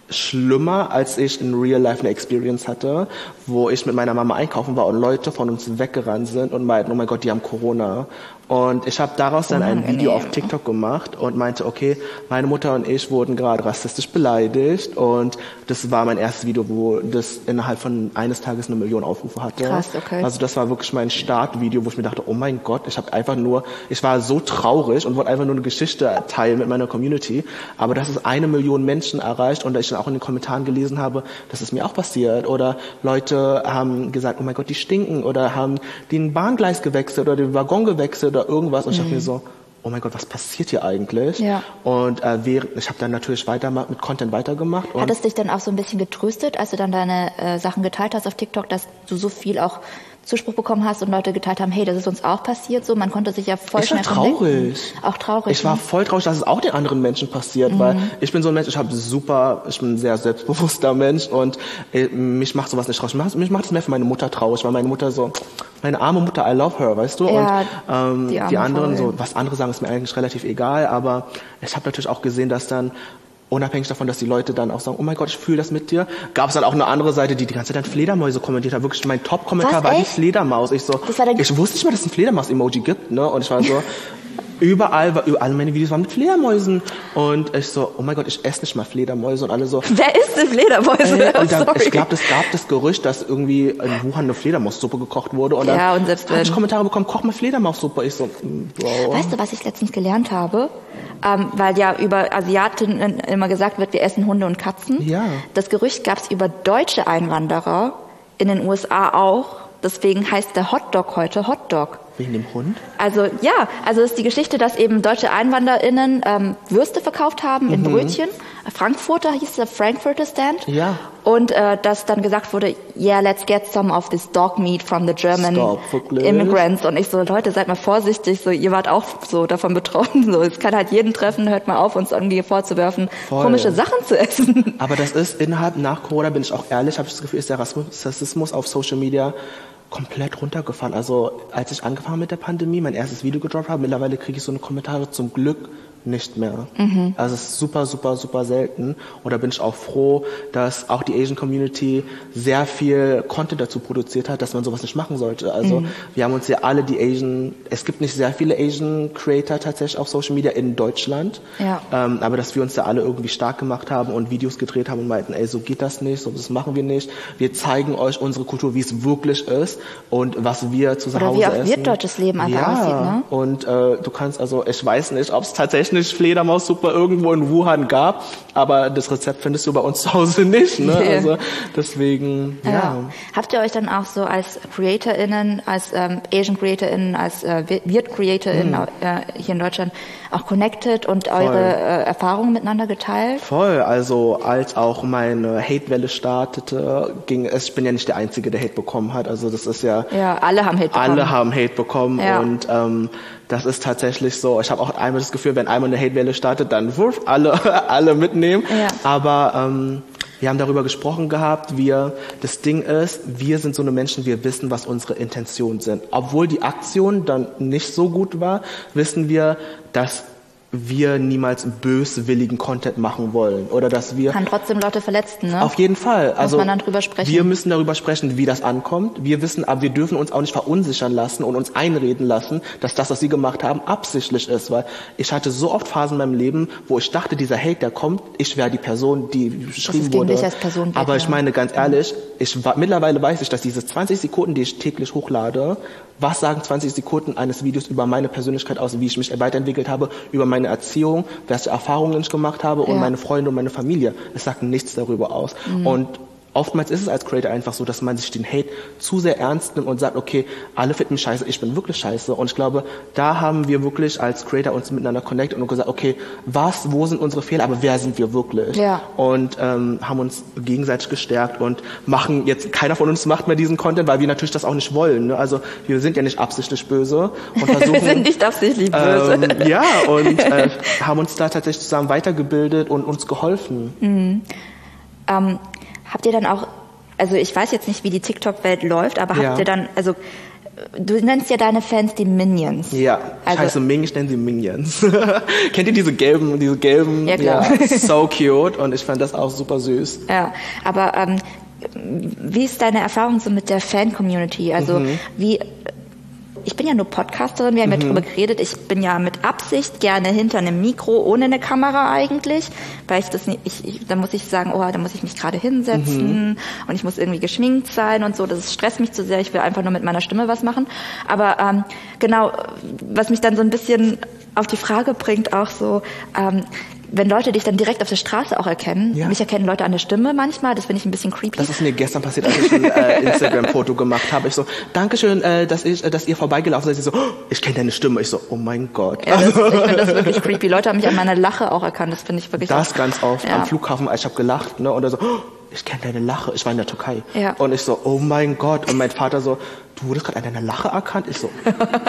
schlimmer, als ich in Real Life eine Experience hatte, wo ich mit meiner Mama einkaufen war und Leute von uns weggerannt sind und meinten, oh mein Gott, die haben Corona. Und ich habe daraus dann ein Video auf TikTok gemacht und meinte, okay, meine Mutter und ich wurden gerade rassistisch beleidigt und das war mein erstes Video, wo das innerhalb von eines Tages eine Million Aufrufe hatte. Krass, okay. Also das war wirklich mein Startvideo, wo ich mir dachte, oh mein Gott, ich habe einfach nur, ich war so traurig und wollte einfach nur eine Geschichte teilen mit meiner Community, aber dass es eine Million Menschen erreicht und ich dann auch in den Kommentaren gelesen habe, dass es mir auch passiert oder Leute haben gesagt, oh mein Gott, die stinken oder haben den Bahngleis gewechselt oder den Waggon gewechselt oder irgendwas und ich dachte mir so, oh mein Gott, was passiert hier eigentlich? Ja. Und äh, während, ich habe dann natürlich weiter mit Content weitergemacht. Und hat es dich dann auch so ein bisschen getröstet, als du dann deine äh, Sachen geteilt hast auf TikTok, dass du so viel auch Zuspruch bekommen hast und Leute geteilt haben, hey, das ist uns auch passiert, so, man konnte sich ja voll ich schnell war traurig. connecten. Auch traurig. Ich war ne? voll traurig, dass es auch den anderen Menschen passiert, mhm. weil ich bin so ein Mensch, ich habe super, ich bin ein sehr selbstbewusster Mensch und äh, mich macht sowas nicht traurig. Mich macht, mich macht es mehr für meine Mutter traurig, weil meine Mutter so, meine arme Mutter, I love her, weißt du? Ja, und ähm, die, die anderen, Frau, so, was andere sagen, ist mir eigentlich relativ egal, aber ich habe natürlich auch gesehen, dass dann unabhängig davon, dass die Leute dann auch sagen, oh mein Gott, ich fühle das mit dir, gab es dann auch eine andere Seite, die die ganze Zeit dann Fledermäuse kommentiert hat. Wirklich, mein Top-Kommentar war die Fledermaus. Ich so, ich wusste nicht mal, dass es ein Fledermaus-Emoji gibt, ne? Und ich war so, überall, war, überall meine Videos waren mit Fledermäusen. Und ich so, oh mein Gott, ich esse nicht mal Fledermäuse und alle so. Wer isst denn Fledermäuse? Ey, und dann, ich glaube, es gab das Gerücht, dass irgendwie in Wuhan eine Fledermaussuppe gekocht wurde. Und dann ja, und selbst habe ich Kommentare bekommen, koch mal Fledermaussuppe. Ich so, wow. Weißt du, was ich letztens gelernt habe? Ähm, weil ja über Asiatinnen immer gesagt wird, wir essen Hunde und Katzen. Ja. Das Gerücht gab es über deutsche Einwanderer in den U S A auch. Deswegen heißt der Hotdog heute Hotdog. Wegen dem Hund? Also ja, also ist die Geschichte, dass eben deutsche EinwanderInnen ähm, Würste verkauft haben mhm. in Brötchen. Frankfurter hieß der Frankfurter Stand. Ja. Und äh, dass dann gesagt wurde, yeah, let's get some of this dog meat from the German Stop, immigrants. Und ich so, Leute, seid mal vorsichtig, so ihr wart auch so davon betroffen. So, es kann halt jeden treffen, hört mal auf, uns irgendwie vorzuwerfen, Voll. komische Sachen zu essen. Aber das ist innerhalb, nach Corona, bin ich auch ehrlich, habe ich das Gefühl, ist der Rassismus auf Social Media komplett runtergefahren. Also als ich angefangen mit der Pandemie, mein erstes Video gedroppt habe, mittlerweile kriege ich so eine Kommentare zum Glück nicht mehr. Mhm. Also es ist super, super, super selten. Und da bin ich auch froh, dass auch die Asian Community sehr viel Content dazu produziert hat, dass man sowas nicht machen sollte. Also mhm. wir haben uns ja alle die Asian, es gibt nicht sehr viele Asian Creator tatsächlich auf Social Media in Deutschland, ja. ähm, aber dass wir uns ja alle irgendwie stark gemacht haben und Videos gedreht haben und meinten, ey, so geht das nicht, so das machen wir nicht. Wir zeigen euch unsere Kultur, wie es wirklich ist und was wir zu Oder Hause wie auch essen. wir deutsches Leben einfach ja. aussieht, ne? Und äh, du kannst also, ich weiß nicht, ob es tatsächlich Fledermaussuppe irgendwo in Wuhan gab, aber das Rezept findest du bei uns zu Hause nicht, ne? Nee. Also deswegen, ja. ja. Habt ihr euch dann auch so als CreatorInnen, als ähm, Asian CreatorInnen, als äh, Weird CreatorInnen hm. äh, hier in Deutschland auch connected und Voll. eure äh, Erfahrungen miteinander geteilt? Voll, also als auch meine Hate-Welle startete, ging es, ich bin ja nicht der Einzige, der Hate bekommen hat, also das ist ja... Ja, alle haben Hate bekommen. Alle haben Hate bekommen ja. und ähm, das ist tatsächlich so. Ich habe auch einmal das Gefühl, wenn einmal eine Hate-Welle startet, dann wurf alle alle mitnehmen. Ja. Aber ähm, wir haben darüber gesprochen gehabt. Wir, das Ding ist, wir sind so eine Menschen, wir wissen, was unsere Intentionen sind. Obwohl die Aktion dann nicht so gut war, wissen wir, dass wir niemals böswilligen Content machen wollen oder dass wir kann trotzdem Leute verletzen, ne? Auf jeden Fall. Also muss man dann drüber sprechen. Wir müssen darüber sprechen, wie das ankommt. Wir wissen, aber wir dürfen uns auch nicht verunsichern lassen und uns einreden lassen, dass das, was sie gemacht haben, absichtlich ist, weil ich hatte so oft Phasen in meinem Leben, wo ich dachte, dieser Hate, der kommt, ich wäre die Person, die beschrieben wurde. Dich als Person aber ich meine, ganz ehrlich, ich mittlerweile weiß ich, dass diese zwanzig Sekunden, die ich täglich hochlade, was sagen zwanzig Sekunden eines Videos über meine Persönlichkeit aus, wie ich mich weiterentwickelt habe, über meine Erziehung, welche Erfahrungen ich gemacht habe und ja. meine Freunde und meine Familie. Es sagt nichts darüber aus. Mhm. Und oftmals ist es als Creator einfach so, dass man sich den Hate zu sehr ernst nimmt und sagt, okay, alle finden mich scheiße, ich bin wirklich scheiße. Und ich glaube, da haben wir wirklich als Creator uns miteinander connected und gesagt, okay, was, wo sind unsere Fehler, aber wer sind wir wirklich? Ja. Und ähm, haben uns gegenseitig gestärkt und machen jetzt, keiner von uns macht mehr diesen Content, weil wir natürlich das auch nicht wollen. Ne? Also wir sind ja nicht absichtlich böse und versuchen, wir sind nicht absichtlich böse. Ähm, ja, und äh, haben uns da tatsächlich zusammen weitergebildet und uns geholfen. Mhm. Ähm, Habt ihr dann auch, also ich weiß jetzt nicht, wie die TikTok-Welt läuft, aber habt ja. ihr dann, also du nennst ja deine Fans die Minions. Ja, ich also, heiße Ming, ich nenne sie Minions. Kennt ihr diese gelben, diese gelben? Ja, klar. Ja, so cute und ich fand das auch super süß. Ja, aber ähm, wie ist deine Erfahrung so mit der Fan-Community? Also mhm. wie... Ich bin ja nur Podcasterin, wir haben mhm. ja drüber geredet. Ich bin ja mit Absicht gerne hinter einem Mikro, ohne eine Kamera eigentlich, weil ich das nicht, ich, ich, da muss ich sagen, oh, da muss ich mich gerade hinsetzen mhm. und ich muss irgendwie geschminkt sein und so. Das stresst mich zu sehr. Ich will einfach nur mit meiner Stimme was machen. Aber ähm, genau, was mich dann so ein bisschen auf die Frage bringt, auch so, ähm, wenn Leute dich dann direkt auf der Straße auch erkennen, ja. mich erkennen Leute an der Stimme manchmal, das finde ich ein bisschen creepy. Das ist mir gestern passiert, als ich ein äh, Instagram-Foto gemacht habe. Ich so, Dankeschön, äh, dass, ich, äh, dass ihr vorbeigelaufen seid. Ich so, oh, ich kenne deine Stimme. Ich so, oh mein Gott. Ja, das, ich finde das wirklich creepy. Leute haben mich an meiner Lache auch erkannt, das finde ich wirklich Das auch, ganz oft ja. am Flughafen, ich habe gelacht, ne, und er so, oh, ich kenne deine Lache. Ich war in der Türkei. Ja. Und ich so, oh mein Gott. Und mein Vater so, du wurdest gerade an deiner Lache erkannt? Ich so...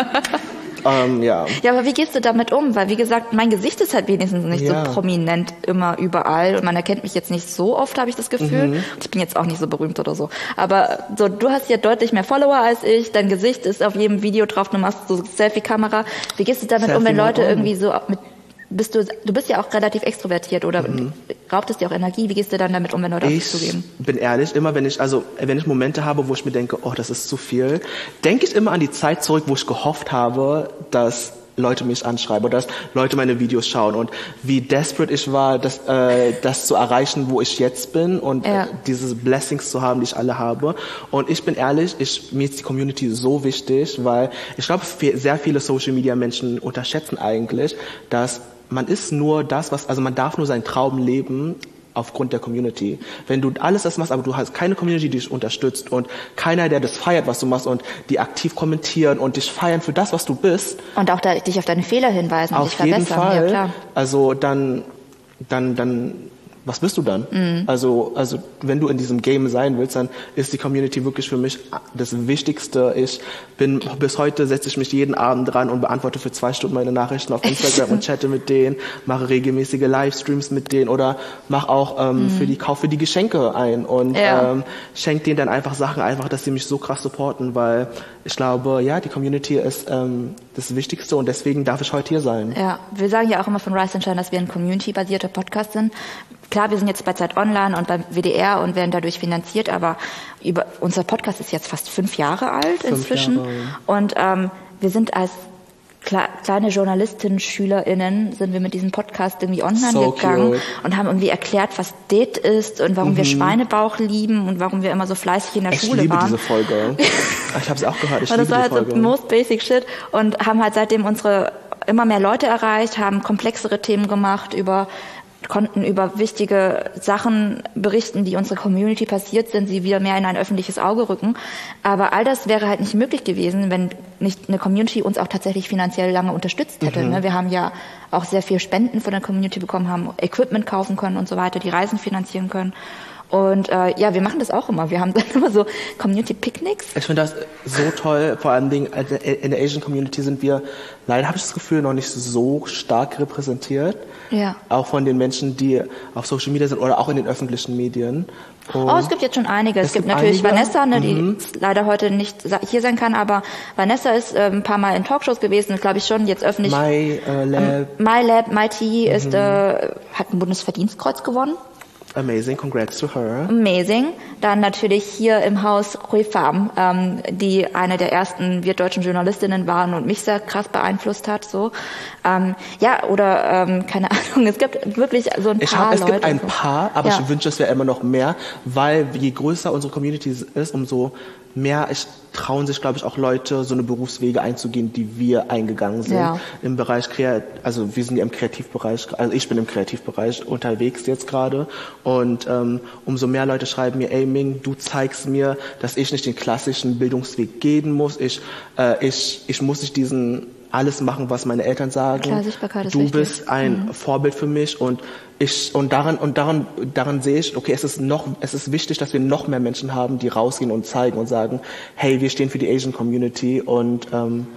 Ähm, ja. ja, aber wie gehst du damit um? Weil, wie gesagt, mein Gesicht ist halt wenigstens nicht ja. so prominent immer überall und man erkennt mich jetzt nicht so oft, habe ich das Gefühl. Mhm. Ich bin jetzt auch nicht so berühmt oder so. Aber so, du hast ja deutlich mehr Follower als ich, dein Gesicht ist auf jedem Video drauf, du machst so Selfie-Kamera. Wie gehst du damit Selfie um, wenn Leute irgendwie so mit Bist du, du bist ja auch relativ extrovertiert oder mhm. raubt es dir auch Energie? Wie gehst du dann damit um, wenn Leute auf dich zugeben? Ich bin ehrlich, immer wenn ich, also wenn ich Momente habe, wo ich mir denke, oh, das ist zu viel, denke ich immer an die Zeit zurück, wo ich gehofft habe, dass Leute mich anschreiben oder dass Leute meine Videos schauen und wie desperate ich war, das, äh, das zu erreichen, wo ich jetzt bin und ja. äh, diese Blessings zu haben, die ich alle habe. Und ich bin ehrlich, ich, mir ist die Community so wichtig, weil ich glaube, sehr viele Social-Media-Menschen unterschätzen eigentlich, dass man ist nur das, was, also man darf nur seinen Traum leben aufgrund der Community. Wenn du alles das machst, aber du hast keine Community, die dich unterstützt und keiner, der das feiert, was du machst und die aktiv kommentieren und dich feiern für das, was du bist. Und auch da, dich auf deine Fehler hinweisen und dich verbessern. Auf jeden Fall. Ja, klar. Also dann, dann, dann, was bist du dann? Mhm. Also, also wenn du in diesem Game sein willst, dann ist die Community wirklich für mich das Wichtigste. Ich bin bis heute setze ich mich jeden Abend dran und beantworte für zwei Stunden meine Nachrichten auf Instagram und chatte mit denen, mache regelmäßige Livestreams mit denen oder mache auch ähm, mhm. für die kaufe die Geschenke ein und ja. ähm, schenke denen dann einfach Sachen, einfach, dass sie mich so krass supporten, weil ich glaube, ja, die Community ist ähm, das Wichtigste und deswegen darf ich heute hier sein. Ja, wir sagen ja auch immer von Rise and Shine, dass wir ein community-basierter Podcast sind. Klar, wir sind jetzt bei Zeit Online und beim W D R und werden dadurch finanziert, aber über, unser Podcast ist jetzt fast fünf Jahre alt fünf inzwischen. Jahre. Und ähm, wir sind als kle- kleine Journalistinnen, SchülerInnen, sind wir mit diesem Podcast irgendwie online so gegangen cute. Und haben irgendwie erklärt, was D E T ist und warum mhm. wir Schweinebauch lieben und warum wir immer so fleißig in der ich Schule liebe waren. diese Folge. Ich habe es auch gehört. Ich und liebe das war die halt Folge. so most basic shit und haben halt seitdem unsere immer mehr Leute erreicht, haben komplexere Themen gemacht über konnten über wichtige Sachen berichten, die unserer Community passiert sind, sie wieder mehr in ein öffentliches Auge rücken. Aber all das wäre halt nicht möglich gewesen, wenn nicht eine Community uns auch tatsächlich finanziell lange unterstützt hätte. Mhm. Wir haben ja auch sehr viel Spenden von der Community bekommen, haben Equipment kaufen können und so weiter, die Reisen finanzieren können. Und äh, ja, wir machen das auch immer. Wir haben dann immer so Community-Picnics. Ich finde das so toll. Vor allen Dingen in der Asian Community sind wir, leider habe ich das Gefühl, noch nicht so stark repräsentiert. Ja. Auch von den Menschen, die auf Social Media sind oder auch in den öffentlichen Medien. Und oh, es gibt jetzt schon einige. Es, es gibt, gibt natürlich einige. Vanessa, ne, die mhm. leider heute nicht hier sein kann, aber Vanessa ist äh, ein paar Mal in Talkshows gewesen, glaube ich schon, jetzt öffentlich. My äh, Lab. Ähm, My Lab, My Tea mhm. ist, äh, hat ein Bundesverdienstkreuz gewonnen. Amazing, congrats to her. Amazing. Dann natürlich hier im Haus Rui Pham, ähm, die eine der ersten wirtdeutschen Journalistinnen waren und mich sehr krass beeinflusst hat. So, ähm, ja, oder ähm, keine Ahnung. Es gibt wirklich so ein ich paar hab, es Leute. Es gibt ein paar, aber ja. ich wünsche, es wäre immer noch mehr, weil je größer unsere Community ist, umso mehr ich, trauen sich, glaube ich, auch Leute, so eine Berufswege einzugehen, die wir eingegangen sind. Ja. Im Bereich Kreat, also wir sind ja im Kreativbereich, also ich bin im Kreativbereich unterwegs jetzt gerade. Und ähm, umso mehr Leute schreiben mir, ey Ming, du zeigst mir, dass ich nicht den klassischen Bildungsweg gehen muss. Ich, äh, ich, ich muss nicht diesen alles machen, was meine Eltern sagen. Klar, Sichtbarkeit ist du wichtig. bist ein mhm. Vorbild für mich und ich und daran und daran daran sehe ich, okay, es ist noch es ist wichtig, dass wir noch mehr Menschen haben, die rausgehen und zeigen und sagen, hey, wir stehen für die Asian Community und ähm,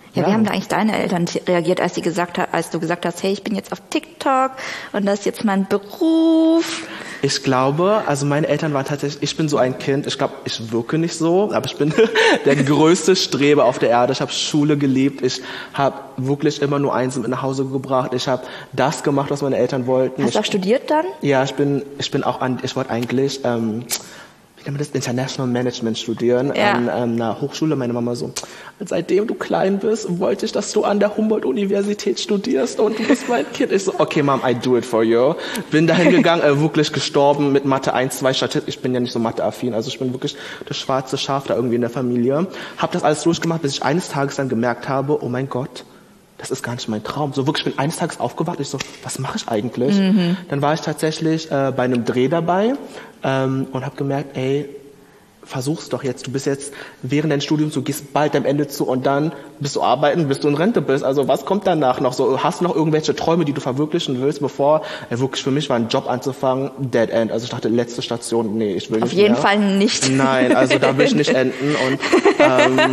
Ja, Ja. wie haben da eigentlich deine Eltern reagiert, als, sie gesagt hat, als du gesagt hast, hey, ich bin jetzt auf TikTok und das ist jetzt mein Beruf? Ich glaube, also meine Eltern waren tatsächlich, ich bin so ein Kind, ich glaube, ich wirke nicht so, aber ich bin der größte Streber auf der Erde. Ich habe Schule geliebt, ich habe wirklich immer nur eins mit nach Hause gebracht. Ich habe das gemacht, was meine Eltern wollten. Hast du auch ich, studiert dann? Ja, ich bin, ich bin auch an, ich wollte eigentlich, ähm, wie nennt man das, International Management studieren Ja. an ähm, einer Hochschule. Meine Mama so, seitdem du klein bist, wollte ich, dass du an der Humboldt-Universität studierst und du bist mein Kind. Ich so, okay, Mom, I do it for you. Bin dahin gegangen, äh, wirklich gestorben mit Mathe eins, zwei Statistik. Ich bin ja nicht so Mathe-affin, also ich bin wirklich das schwarze Schaf da irgendwie in der Familie. Hab das alles durchgemacht, bis ich eines Tages dann gemerkt habe, oh mein Gott, das ist gar nicht mein Traum. So wirklich, ich bin eines Tages aufgewacht, ich so, was mache ich eigentlich? Mhm. Dann war ich tatsächlich äh, bei einem Dreh dabei ähm, und habe gemerkt, ey, versuch's doch jetzt. Du bist jetzt während deines Studiums, du gehst bald am Ende zu und dann bist du arbeiten, bis du in Rente bist. Also was kommt danach noch? So, hast du noch irgendwelche Träume, die du verwirklichen willst, bevor äh, wirklich für mich war ein Job anzufangen, Dead End. Also ich dachte, letzte Station, nee, ich will Auf nicht jeden mehr. Fall nicht. Nein, also da will ich nicht enden. Und ähm,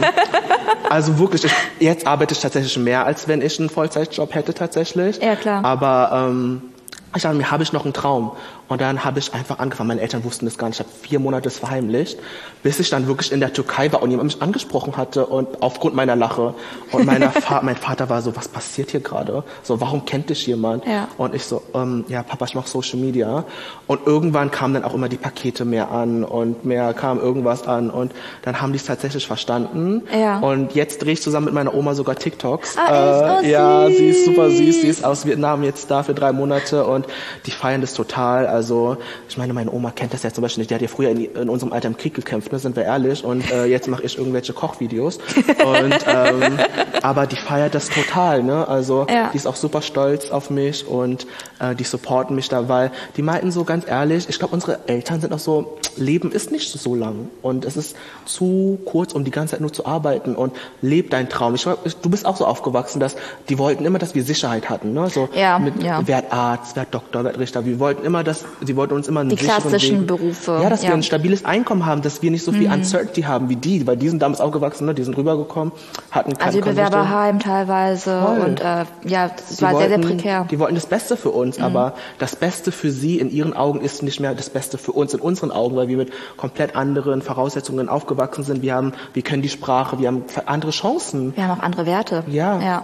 also wirklich, ich, jetzt arbeite ich tatsächlich mehr, als wenn ich einen Vollzeitjob hätte tatsächlich. Ja, klar. Aber ähm, ich dachte mir, habe ich noch einen Traum? Und dann habe ich einfach angefangen. Meine Eltern wussten das gar nicht. Ich habe vier Monate das verheimlicht, bis ich dann wirklich in der Türkei war und jemand mich angesprochen hatte und aufgrund meiner Lache. Und meiner Fa- mein Vater war so, was passiert hier gerade? So, warum kennt dich jemand? Ja. Und ich so, ähm, ja, Papa, ich mache Social Media. Und irgendwann kamen dann auch immer die Pakete mehr an und mehr kam irgendwas an. Und dann haben die es tatsächlich verstanden. Ja. Und jetzt drehe ich zusammen mit meiner Oma sogar TikToks. Ah, echt? Oh, ja, sie ist super süß. süß. Sie ist aus Vietnam jetzt da für drei Monate und die feiern das total. Also ich meine, meine Oma kennt das ja zum Beispiel nicht. Die hat ja früher in, in unserem Alter im Krieg gekämpft, ne, sind wir ehrlich. Und äh, jetzt mache ich irgendwelche Kochvideos. Und ähm, aber die feiert das total, ne? Also Ja. die ist auch super stolz auf mich und äh, die supporten mich da, weil die meinten so ganz ehrlich, ich glaube, unsere Eltern sind auch so, Leben ist nicht so lang und es ist zu kurz, um die ganze Zeit nur zu arbeiten und leb deinen Traum. Ich, du bist auch so aufgewachsen, dass die wollten immer, dass wir Sicherheit hatten, ne? So Ja, mit ja. werd Arzt, werd Doktor, werd Richter. Wir wollten immer, dass sie wollten uns immer einen Die sicheren klassischen Weg, Berufe, ja, dass ja. wir ein stabiles Einkommen haben, dass wir nicht so viel Uncertainty haben wie die, weil die sind damals aufgewachsen, ne? Die sind rübergekommen, hatten keine Also die Kontakte. Bewerberheim teilweise Voll. und äh, ja, es Die war sehr, sehr wollten- prekär. Die wollten das Beste für uns, aber das Beste für sie in ihren Augen ist nicht mehr das Beste für uns in unseren Augen, weil wir mit komplett anderen Voraussetzungen aufgewachsen sind. Wir haben, wir können die Sprache, wir haben andere Chancen. Wir haben auch andere Werte. Ja. Ja.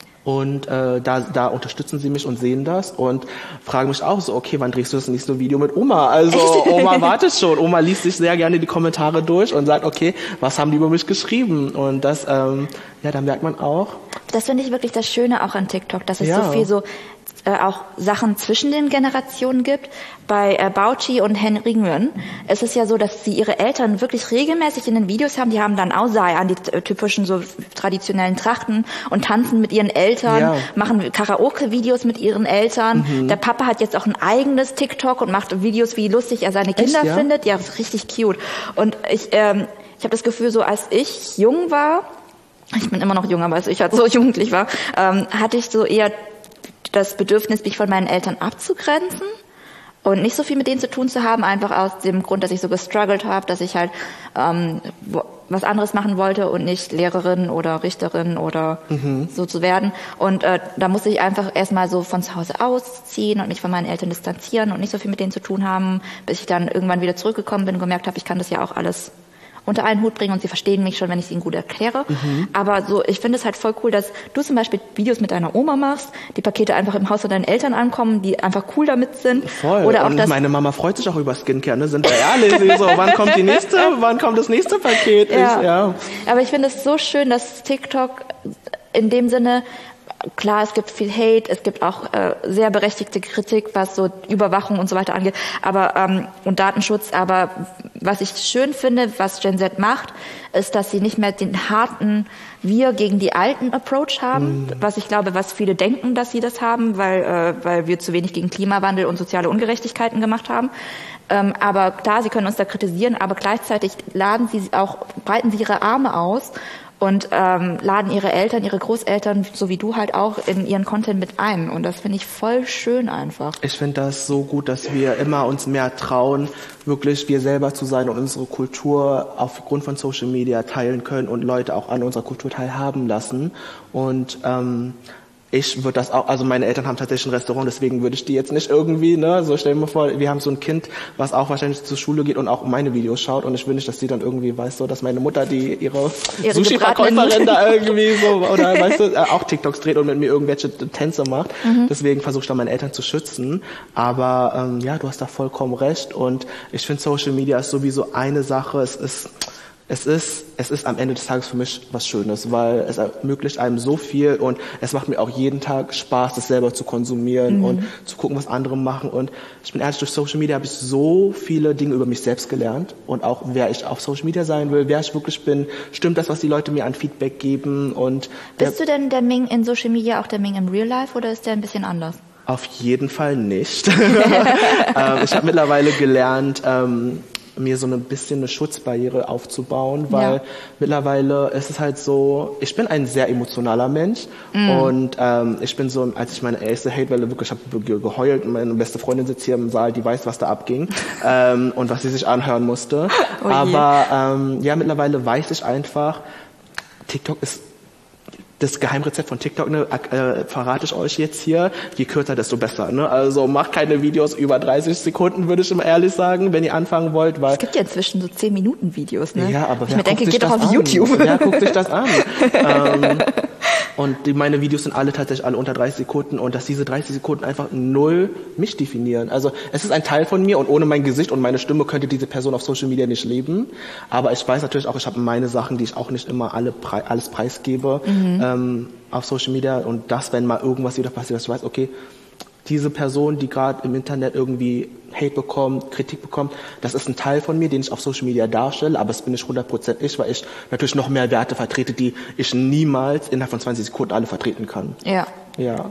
Und äh, da, da unterstützen sie mich und sehen das und fragen mich auch so, okay, wann drehst du das nächste Video mit Oma? Also Oma wartet schon. Oma liest sich sehr gerne die Kommentare durch und sagt, okay, was haben die über mich geschrieben? Und das, ähm, ja, da merkt man auch. Das finde ich wirklich das Schöne auch an TikTok, dass es Ja. so viel so äh, auch Sachen zwischen den Generationen gibt. Bei äh, Bauchi und Henry Nguyen ist es ja so, dass sie ihre Eltern wirklich regelmäßig in den Videos haben. Die haben dann Ausei an die äh, typischen so traditionellen Trachten und tanzen mit ihren Eltern, Ja. machen Karaoke-Videos mit ihren Eltern. Mhm. Der Papa hat jetzt auch ein eigenes TikTok und macht Videos, wie lustig er seine Kinder Echt, ja? findet. Ja, das ist richtig cute. Und ich, ähm, ich habe das Gefühl, so als ich jung war, ich bin immer noch jung, aber als ich halt so jugendlich war, ähm, hatte ich so eher das Bedürfnis, mich von meinen Eltern abzugrenzen und nicht so viel mit denen zu tun zu haben, einfach aus dem Grund, dass ich so gestruggelt habe, dass ich halt ähm, wo, was anderes machen wollte und nicht Lehrerin oder Richterin oder Mhm. so zu werden. Und äh, da musste ich einfach erstmal so von zu Hause ausziehen und mich von meinen Eltern distanzieren und nicht so viel mit denen zu tun haben, bis ich dann irgendwann wieder zurückgekommen bin und gemerkt habe, ich kann das ja auch alles unter einen Hut bringen und sie verstehen mich schon, wenn ich es ihnen gut erkläre. Mhm. Aber so, ich finde es halt voll cool, dass du zum Beispiel Videos mit deiner Oma machst, die Pakete einfach im Haus von deinen Eltern ankommen, die einfach cool damit sind. Voll. Oder auch und das, meine Mama freut sich auch über Skincare, ne? Sind wir ehrlich? Sie so, wann kommt die nächste? Wann kommt das nächste Paket? ja. Ich, ja. Aber ich finde es so schön, dass TikTok in dem Sinne, klar, es gibt viel Hate, es gibt auch äh, sehr berechtigte Kritik, was so Überwachung und so weiter angeht, aber ähm, und Datenschutz. Aber was ich schön finde, was Gen Z macht, ist, dass sie nicht mehr den harten Wir gegen die alten Approach haben, mhm. was ich glaube, was viele denken, dass sie das haben, weil äh, weil wir zu wenig gegen Klimawandel und soziale Ungerechtigkeiten gemacht haben. Ähm, aber klar, sie können uns da kritisieren, aber gleichzeitig laden sie auch breiten sie ihre Arme aus und ähm, laden ihre Eltern, ihre Großeltern, so wie du halt auch, in ihren Content mit ein. Und das finde ich voll schön einfach. Ich finde das so gut, dass wir immer uns mehr trauen, wirklich wir selber zu sein und unsere Kultur aufgrund von Social Media teilen können und Leute auch an unserer Kultur teilhaben lassen. Und ähm, ich würde das auch, also meine Eltern haben tatsächlich ein Restaurant, deswegen würde ich die jetzt nicht irgendwie, ne, so stell dir mal vor, wir haben so ein Kind, was auch wahrscheinlich zur Schule geht und auch meine Videos schaut und ich will nicht, dass die dann irgendwie, weißt du, dass meine Mutter, die ihre, ihre Sushi-Verkäuferin da irgendwie so, oder weißt du, auch TikToks dreht und mit mir irgendwelche Tänze macht. Mhm. Deswegen versuche ich dann meine Eltern zu schützen. Aber ähm, ja, du hast da vollkommen recht und ich finde Social Media ist sowieso eine Sache, es ist Es ist, es ist am Ende des Tages für mich was Schönes, weil es ermöglicht einem so viel und es macht mir auch jeden Tag Spaß, das selber zu konsumieren mhm. und zu gucken, was andere machen. Und ich bin ehrlich, durch Social Media habe ich so viele Dinge über mich selbst gelernt und auch, wer ich auf Social Media sein will, wer ich wirklich bin, stimmt das, was die Leute mir an Feedback geben. Und bist du denn der Ming in Social Media auch der Ming im Real Life oder ist der ein bisschen anders? Auf jeden Fall nicht. ähm, ich habe mittlerweile gelernt, ähm, mir so ein bisschen eine Schutzbarriere aufzubauen, weil ja. mittlerweile ist es halt so, ich bin ein sehr emotionaler Mensch mm. und ähm, ich bin so, als ich meine erste Hatewelle wirklich habe geheult, meine beste Freundin sitzt hier im Saal, die weiß, was da abging ähm, und was sie sich anhören musste, oh aber ähm, ja, mittlerweile weiß ich einfach, TikTok ist das Geheimrezept von TikTok, ne, äh, verrate ich euch jetzt hier, je kürzer, desto besser. Ne? Also macht keine Videos über dreißig Sekunden, würde ich immer ehrlich sagen, wenn ihr anfangen wollt. Weil es gibt ja inzwischen so zehn Minuten Videos. Ne? Ja, aber ich mir denke, geht doch auf an? YouTube. Ja, guckt sich das an. ähm, und die, meine Videos sind alle tatsächlich alle unter dreißig Sekunden und dass diese dreißig Sekunden einfach null mich definieren. Also es ist ein Teil von mir und ohne mein Gesicht und meine Stimme könnte diese Person auf Social Media nicht leben. Aber ich weiß natürlich auch, ich habe meine Sachen, die ich auch nicht immer alle Pre- alles preisgebe mhm. ähm, auf Social Media und das, wenn mal irgendwas wieder passiert, dass ich weiß, okay, diese Person, die gerade im Internet irgendwie Hate bekommt, Kritik bekommt, das ist ein Teil von mir, den ich auf Social Media darstelle, aber es bin nicht hundert Prozent ich, weil ich natürlich noch mehr Werte vertrete, die ich niemals innerhalb von zwanzig Sekunden alle vertreten kann. Ja. Ja.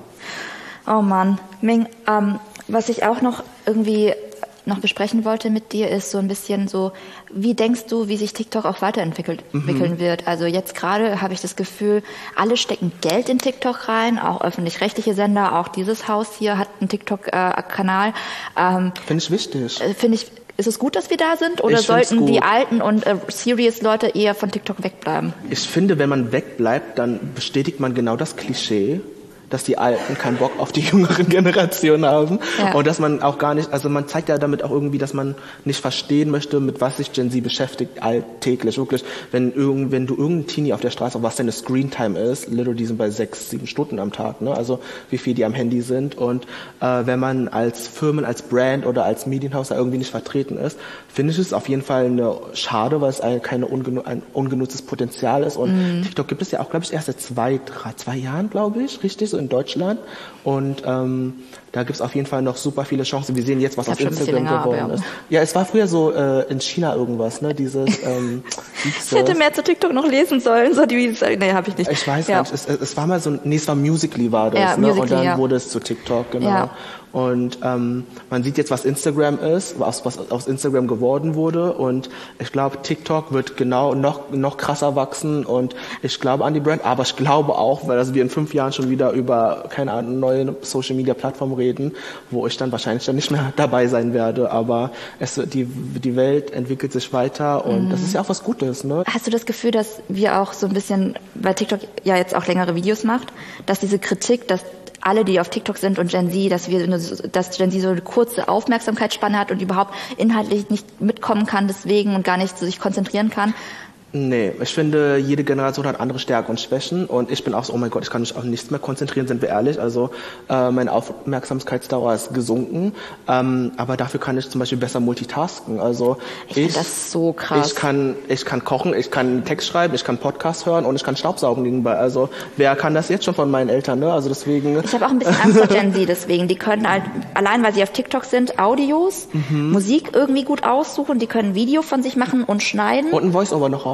Oh Mann. Ming, ähm, was ich auch noch irgendwie noch besprechen wollte mit dir, ist so ein bisschen so, wie denkst du, wie sich TikTok auch weiterentwickelt, mhm. entwickeln wird? Also jetzt gerade habe ich das Gefühl, alle stecken Geld in TikTok rein, auch öffentlich-rechtliche Sender, auch dieses Haus hier hat einen TikTok-Kanal. Ähm, Finde ich wichtig. Finde ich, ist es gut, dass wir da sind oder sollten die alten und äh, serious Leute eher von TikTok wegbleiben? Ich finde, wenn man wegbleibt, dann bestätigt man genau das Klischee, dass die Alten keinen Bock auf die jüngeren Generationen haben ja. und dass man auch gar nicht, also man zeigt ja damit auch irgendwie, dass man nicht verstehen möchte, mit was sich Gen Z beschäftigt alltäglich. Wirklich, wenn irgend, wenn du irgendein Teenie auf der Straße, was deine Screentime ist, literally, die sind bei sechs, sieben Stunden am Tag, ne? Also wie viel die am Handy sind und äh, wenn man als Firmen, als Brand oder als Medienhaus da irgendwie nicht vertreten ist, finde ich es auf jeden Fall eine schade, weil es ein, keine ungenu- ein ungenutztes Potenzial ist und mm. TikTok gibt es ja auch, glaube ich, erst seit zwei, drei, zwei Jahren, glaube ich, richtig so in Deutschland und ähm, da gibt's auf jeden Fall noch super viele Chancen. Wir sehen jetzt, was aus Instagram länger, geworden ja. ist. Ja, es war früher so äh, in China irgendwas, ne? Dieses. Ähm, ich hätte mehr zu TikTok noch lesen sollen, so die. Nee, habe ich nicht. Ich weiß ja. nicht. Es, es war mal so, nee, es war Musical.ly war das, ja, ne? Musical.ly, und dann ja. wurde es zu TikTok, genau. Ja. Und ähm, man sieht jetzt, was Instagram ist, was, was aus Instagram geworden wurde. Und ich glaube, TikTok wird genau noch noch krasser wachsen. Und ich glaube an die Brand, aber ich glaube auch, weil also wir in fünf Jahren schon wieder über keine Ahnung neue Social Media Plattform reden, wo ich dann wahrscheinlich dann nicht mehr dabei sein werde. Aber es die die Welt entwickelt sich weiter und mhm. das ist ja auch was Gutes, ne? Hast du das Gefühl, dass wir auch so ein bisschen, weil TikTok ja jetzt auch längere Videos macht, dass diese Kritik, dass alle, die auf TikTok sind und Gen Z, dass wir, dass Gen Z so eine kurze Aufmerksamkeitsspanne hat und überhaupt inhaltlich nicht mitkommen kann deswegen und gar nicht so sich konzentrieren kann? Nee, ich finde, jede Generation hat andere Stärken und Schwächen und ich bin auch so, oh mein Gott, ich kann mich auf nichts mehr konzentrieren, sind wir ehrlich, also äh, meine Aufmerksamkeitsdauer ist gesunken, ähm, aber dafür kann ich zum Beispiel besser multitasken, also ich, ich finde das so krass. Ich kann, ich kann kochen, ich kann Text schreiben, ich kann Podcast hören und ich kann Staubsaugen nebenbei, also wer kann das jetzt schon von meinen Eltern, ne, also deswegen. Ich habe auch ein bisschen Angst vor Gen Z deswegen, die können halt, allein weil sie auf TikTok sind, Audios, mhm. Musik irgendwie gut aussuchen, die können ein Video von sich machen und schneiden. Und ein Voice-Over noch auf.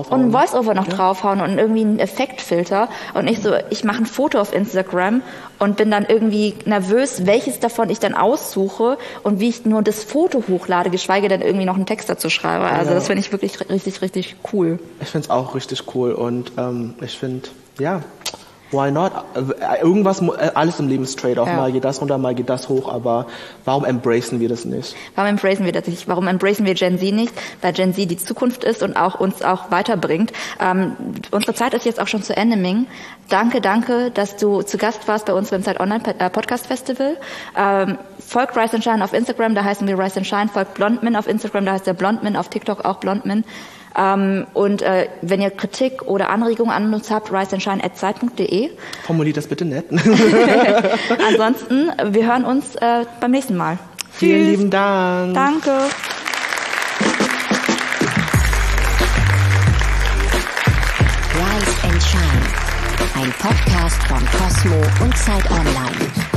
draufhauen. Und ein Voice-Over noch ja. draufhauen und irgendwie einen Effektfilter. Und nicht so, ich mache ein Foto auf Instagram und bin dann irgendwie nervös, welches davon ich dann aussuche und wie ich nur das Foto hochlade, geschweige denn irgendwie noch einen Text dazu schreibe. Also ja. das finde ich wirklich richtig, richtig cool. Ich finde es auch richtig cool und ähm, ich finde, ja, why not? Irgendwas, alles im Leben ist Trade-off. Ja. Mal geht das runter, mal geht das hoch, aber warum embracen wir das nicht? Warum embracen wir das nicht? Warum embracen wir Gen Z nicht? Weil Gen Z die Zukunft ist und auch uns auch weiterbringt. Ähm, unsere Zeit ist jetzt auch schon zu Ende, Ming. Danke, danke, dass du zu Gast warst bei uns beim Zeit Online Podcast Festival. Ähm, folgt Rise and Shine auf Instagram, da heißen wir Rise and Shine. Folgt Blondmin auf Instagram, da heißt der Blondmin, auf TikTok auch Blondmin. Ähm, und äh, wenn ihr Kritik oder Anregungen an uns habt, rise and shine at zeit punkt de. Formuliert das bitte nett. Ansonsten, wir hören uns äh, beim nächsten Mal. Vielen Tschüss. lieben Dank. Danke. Rise and Shine, ein Podcast von Cosmo und Zeit Online.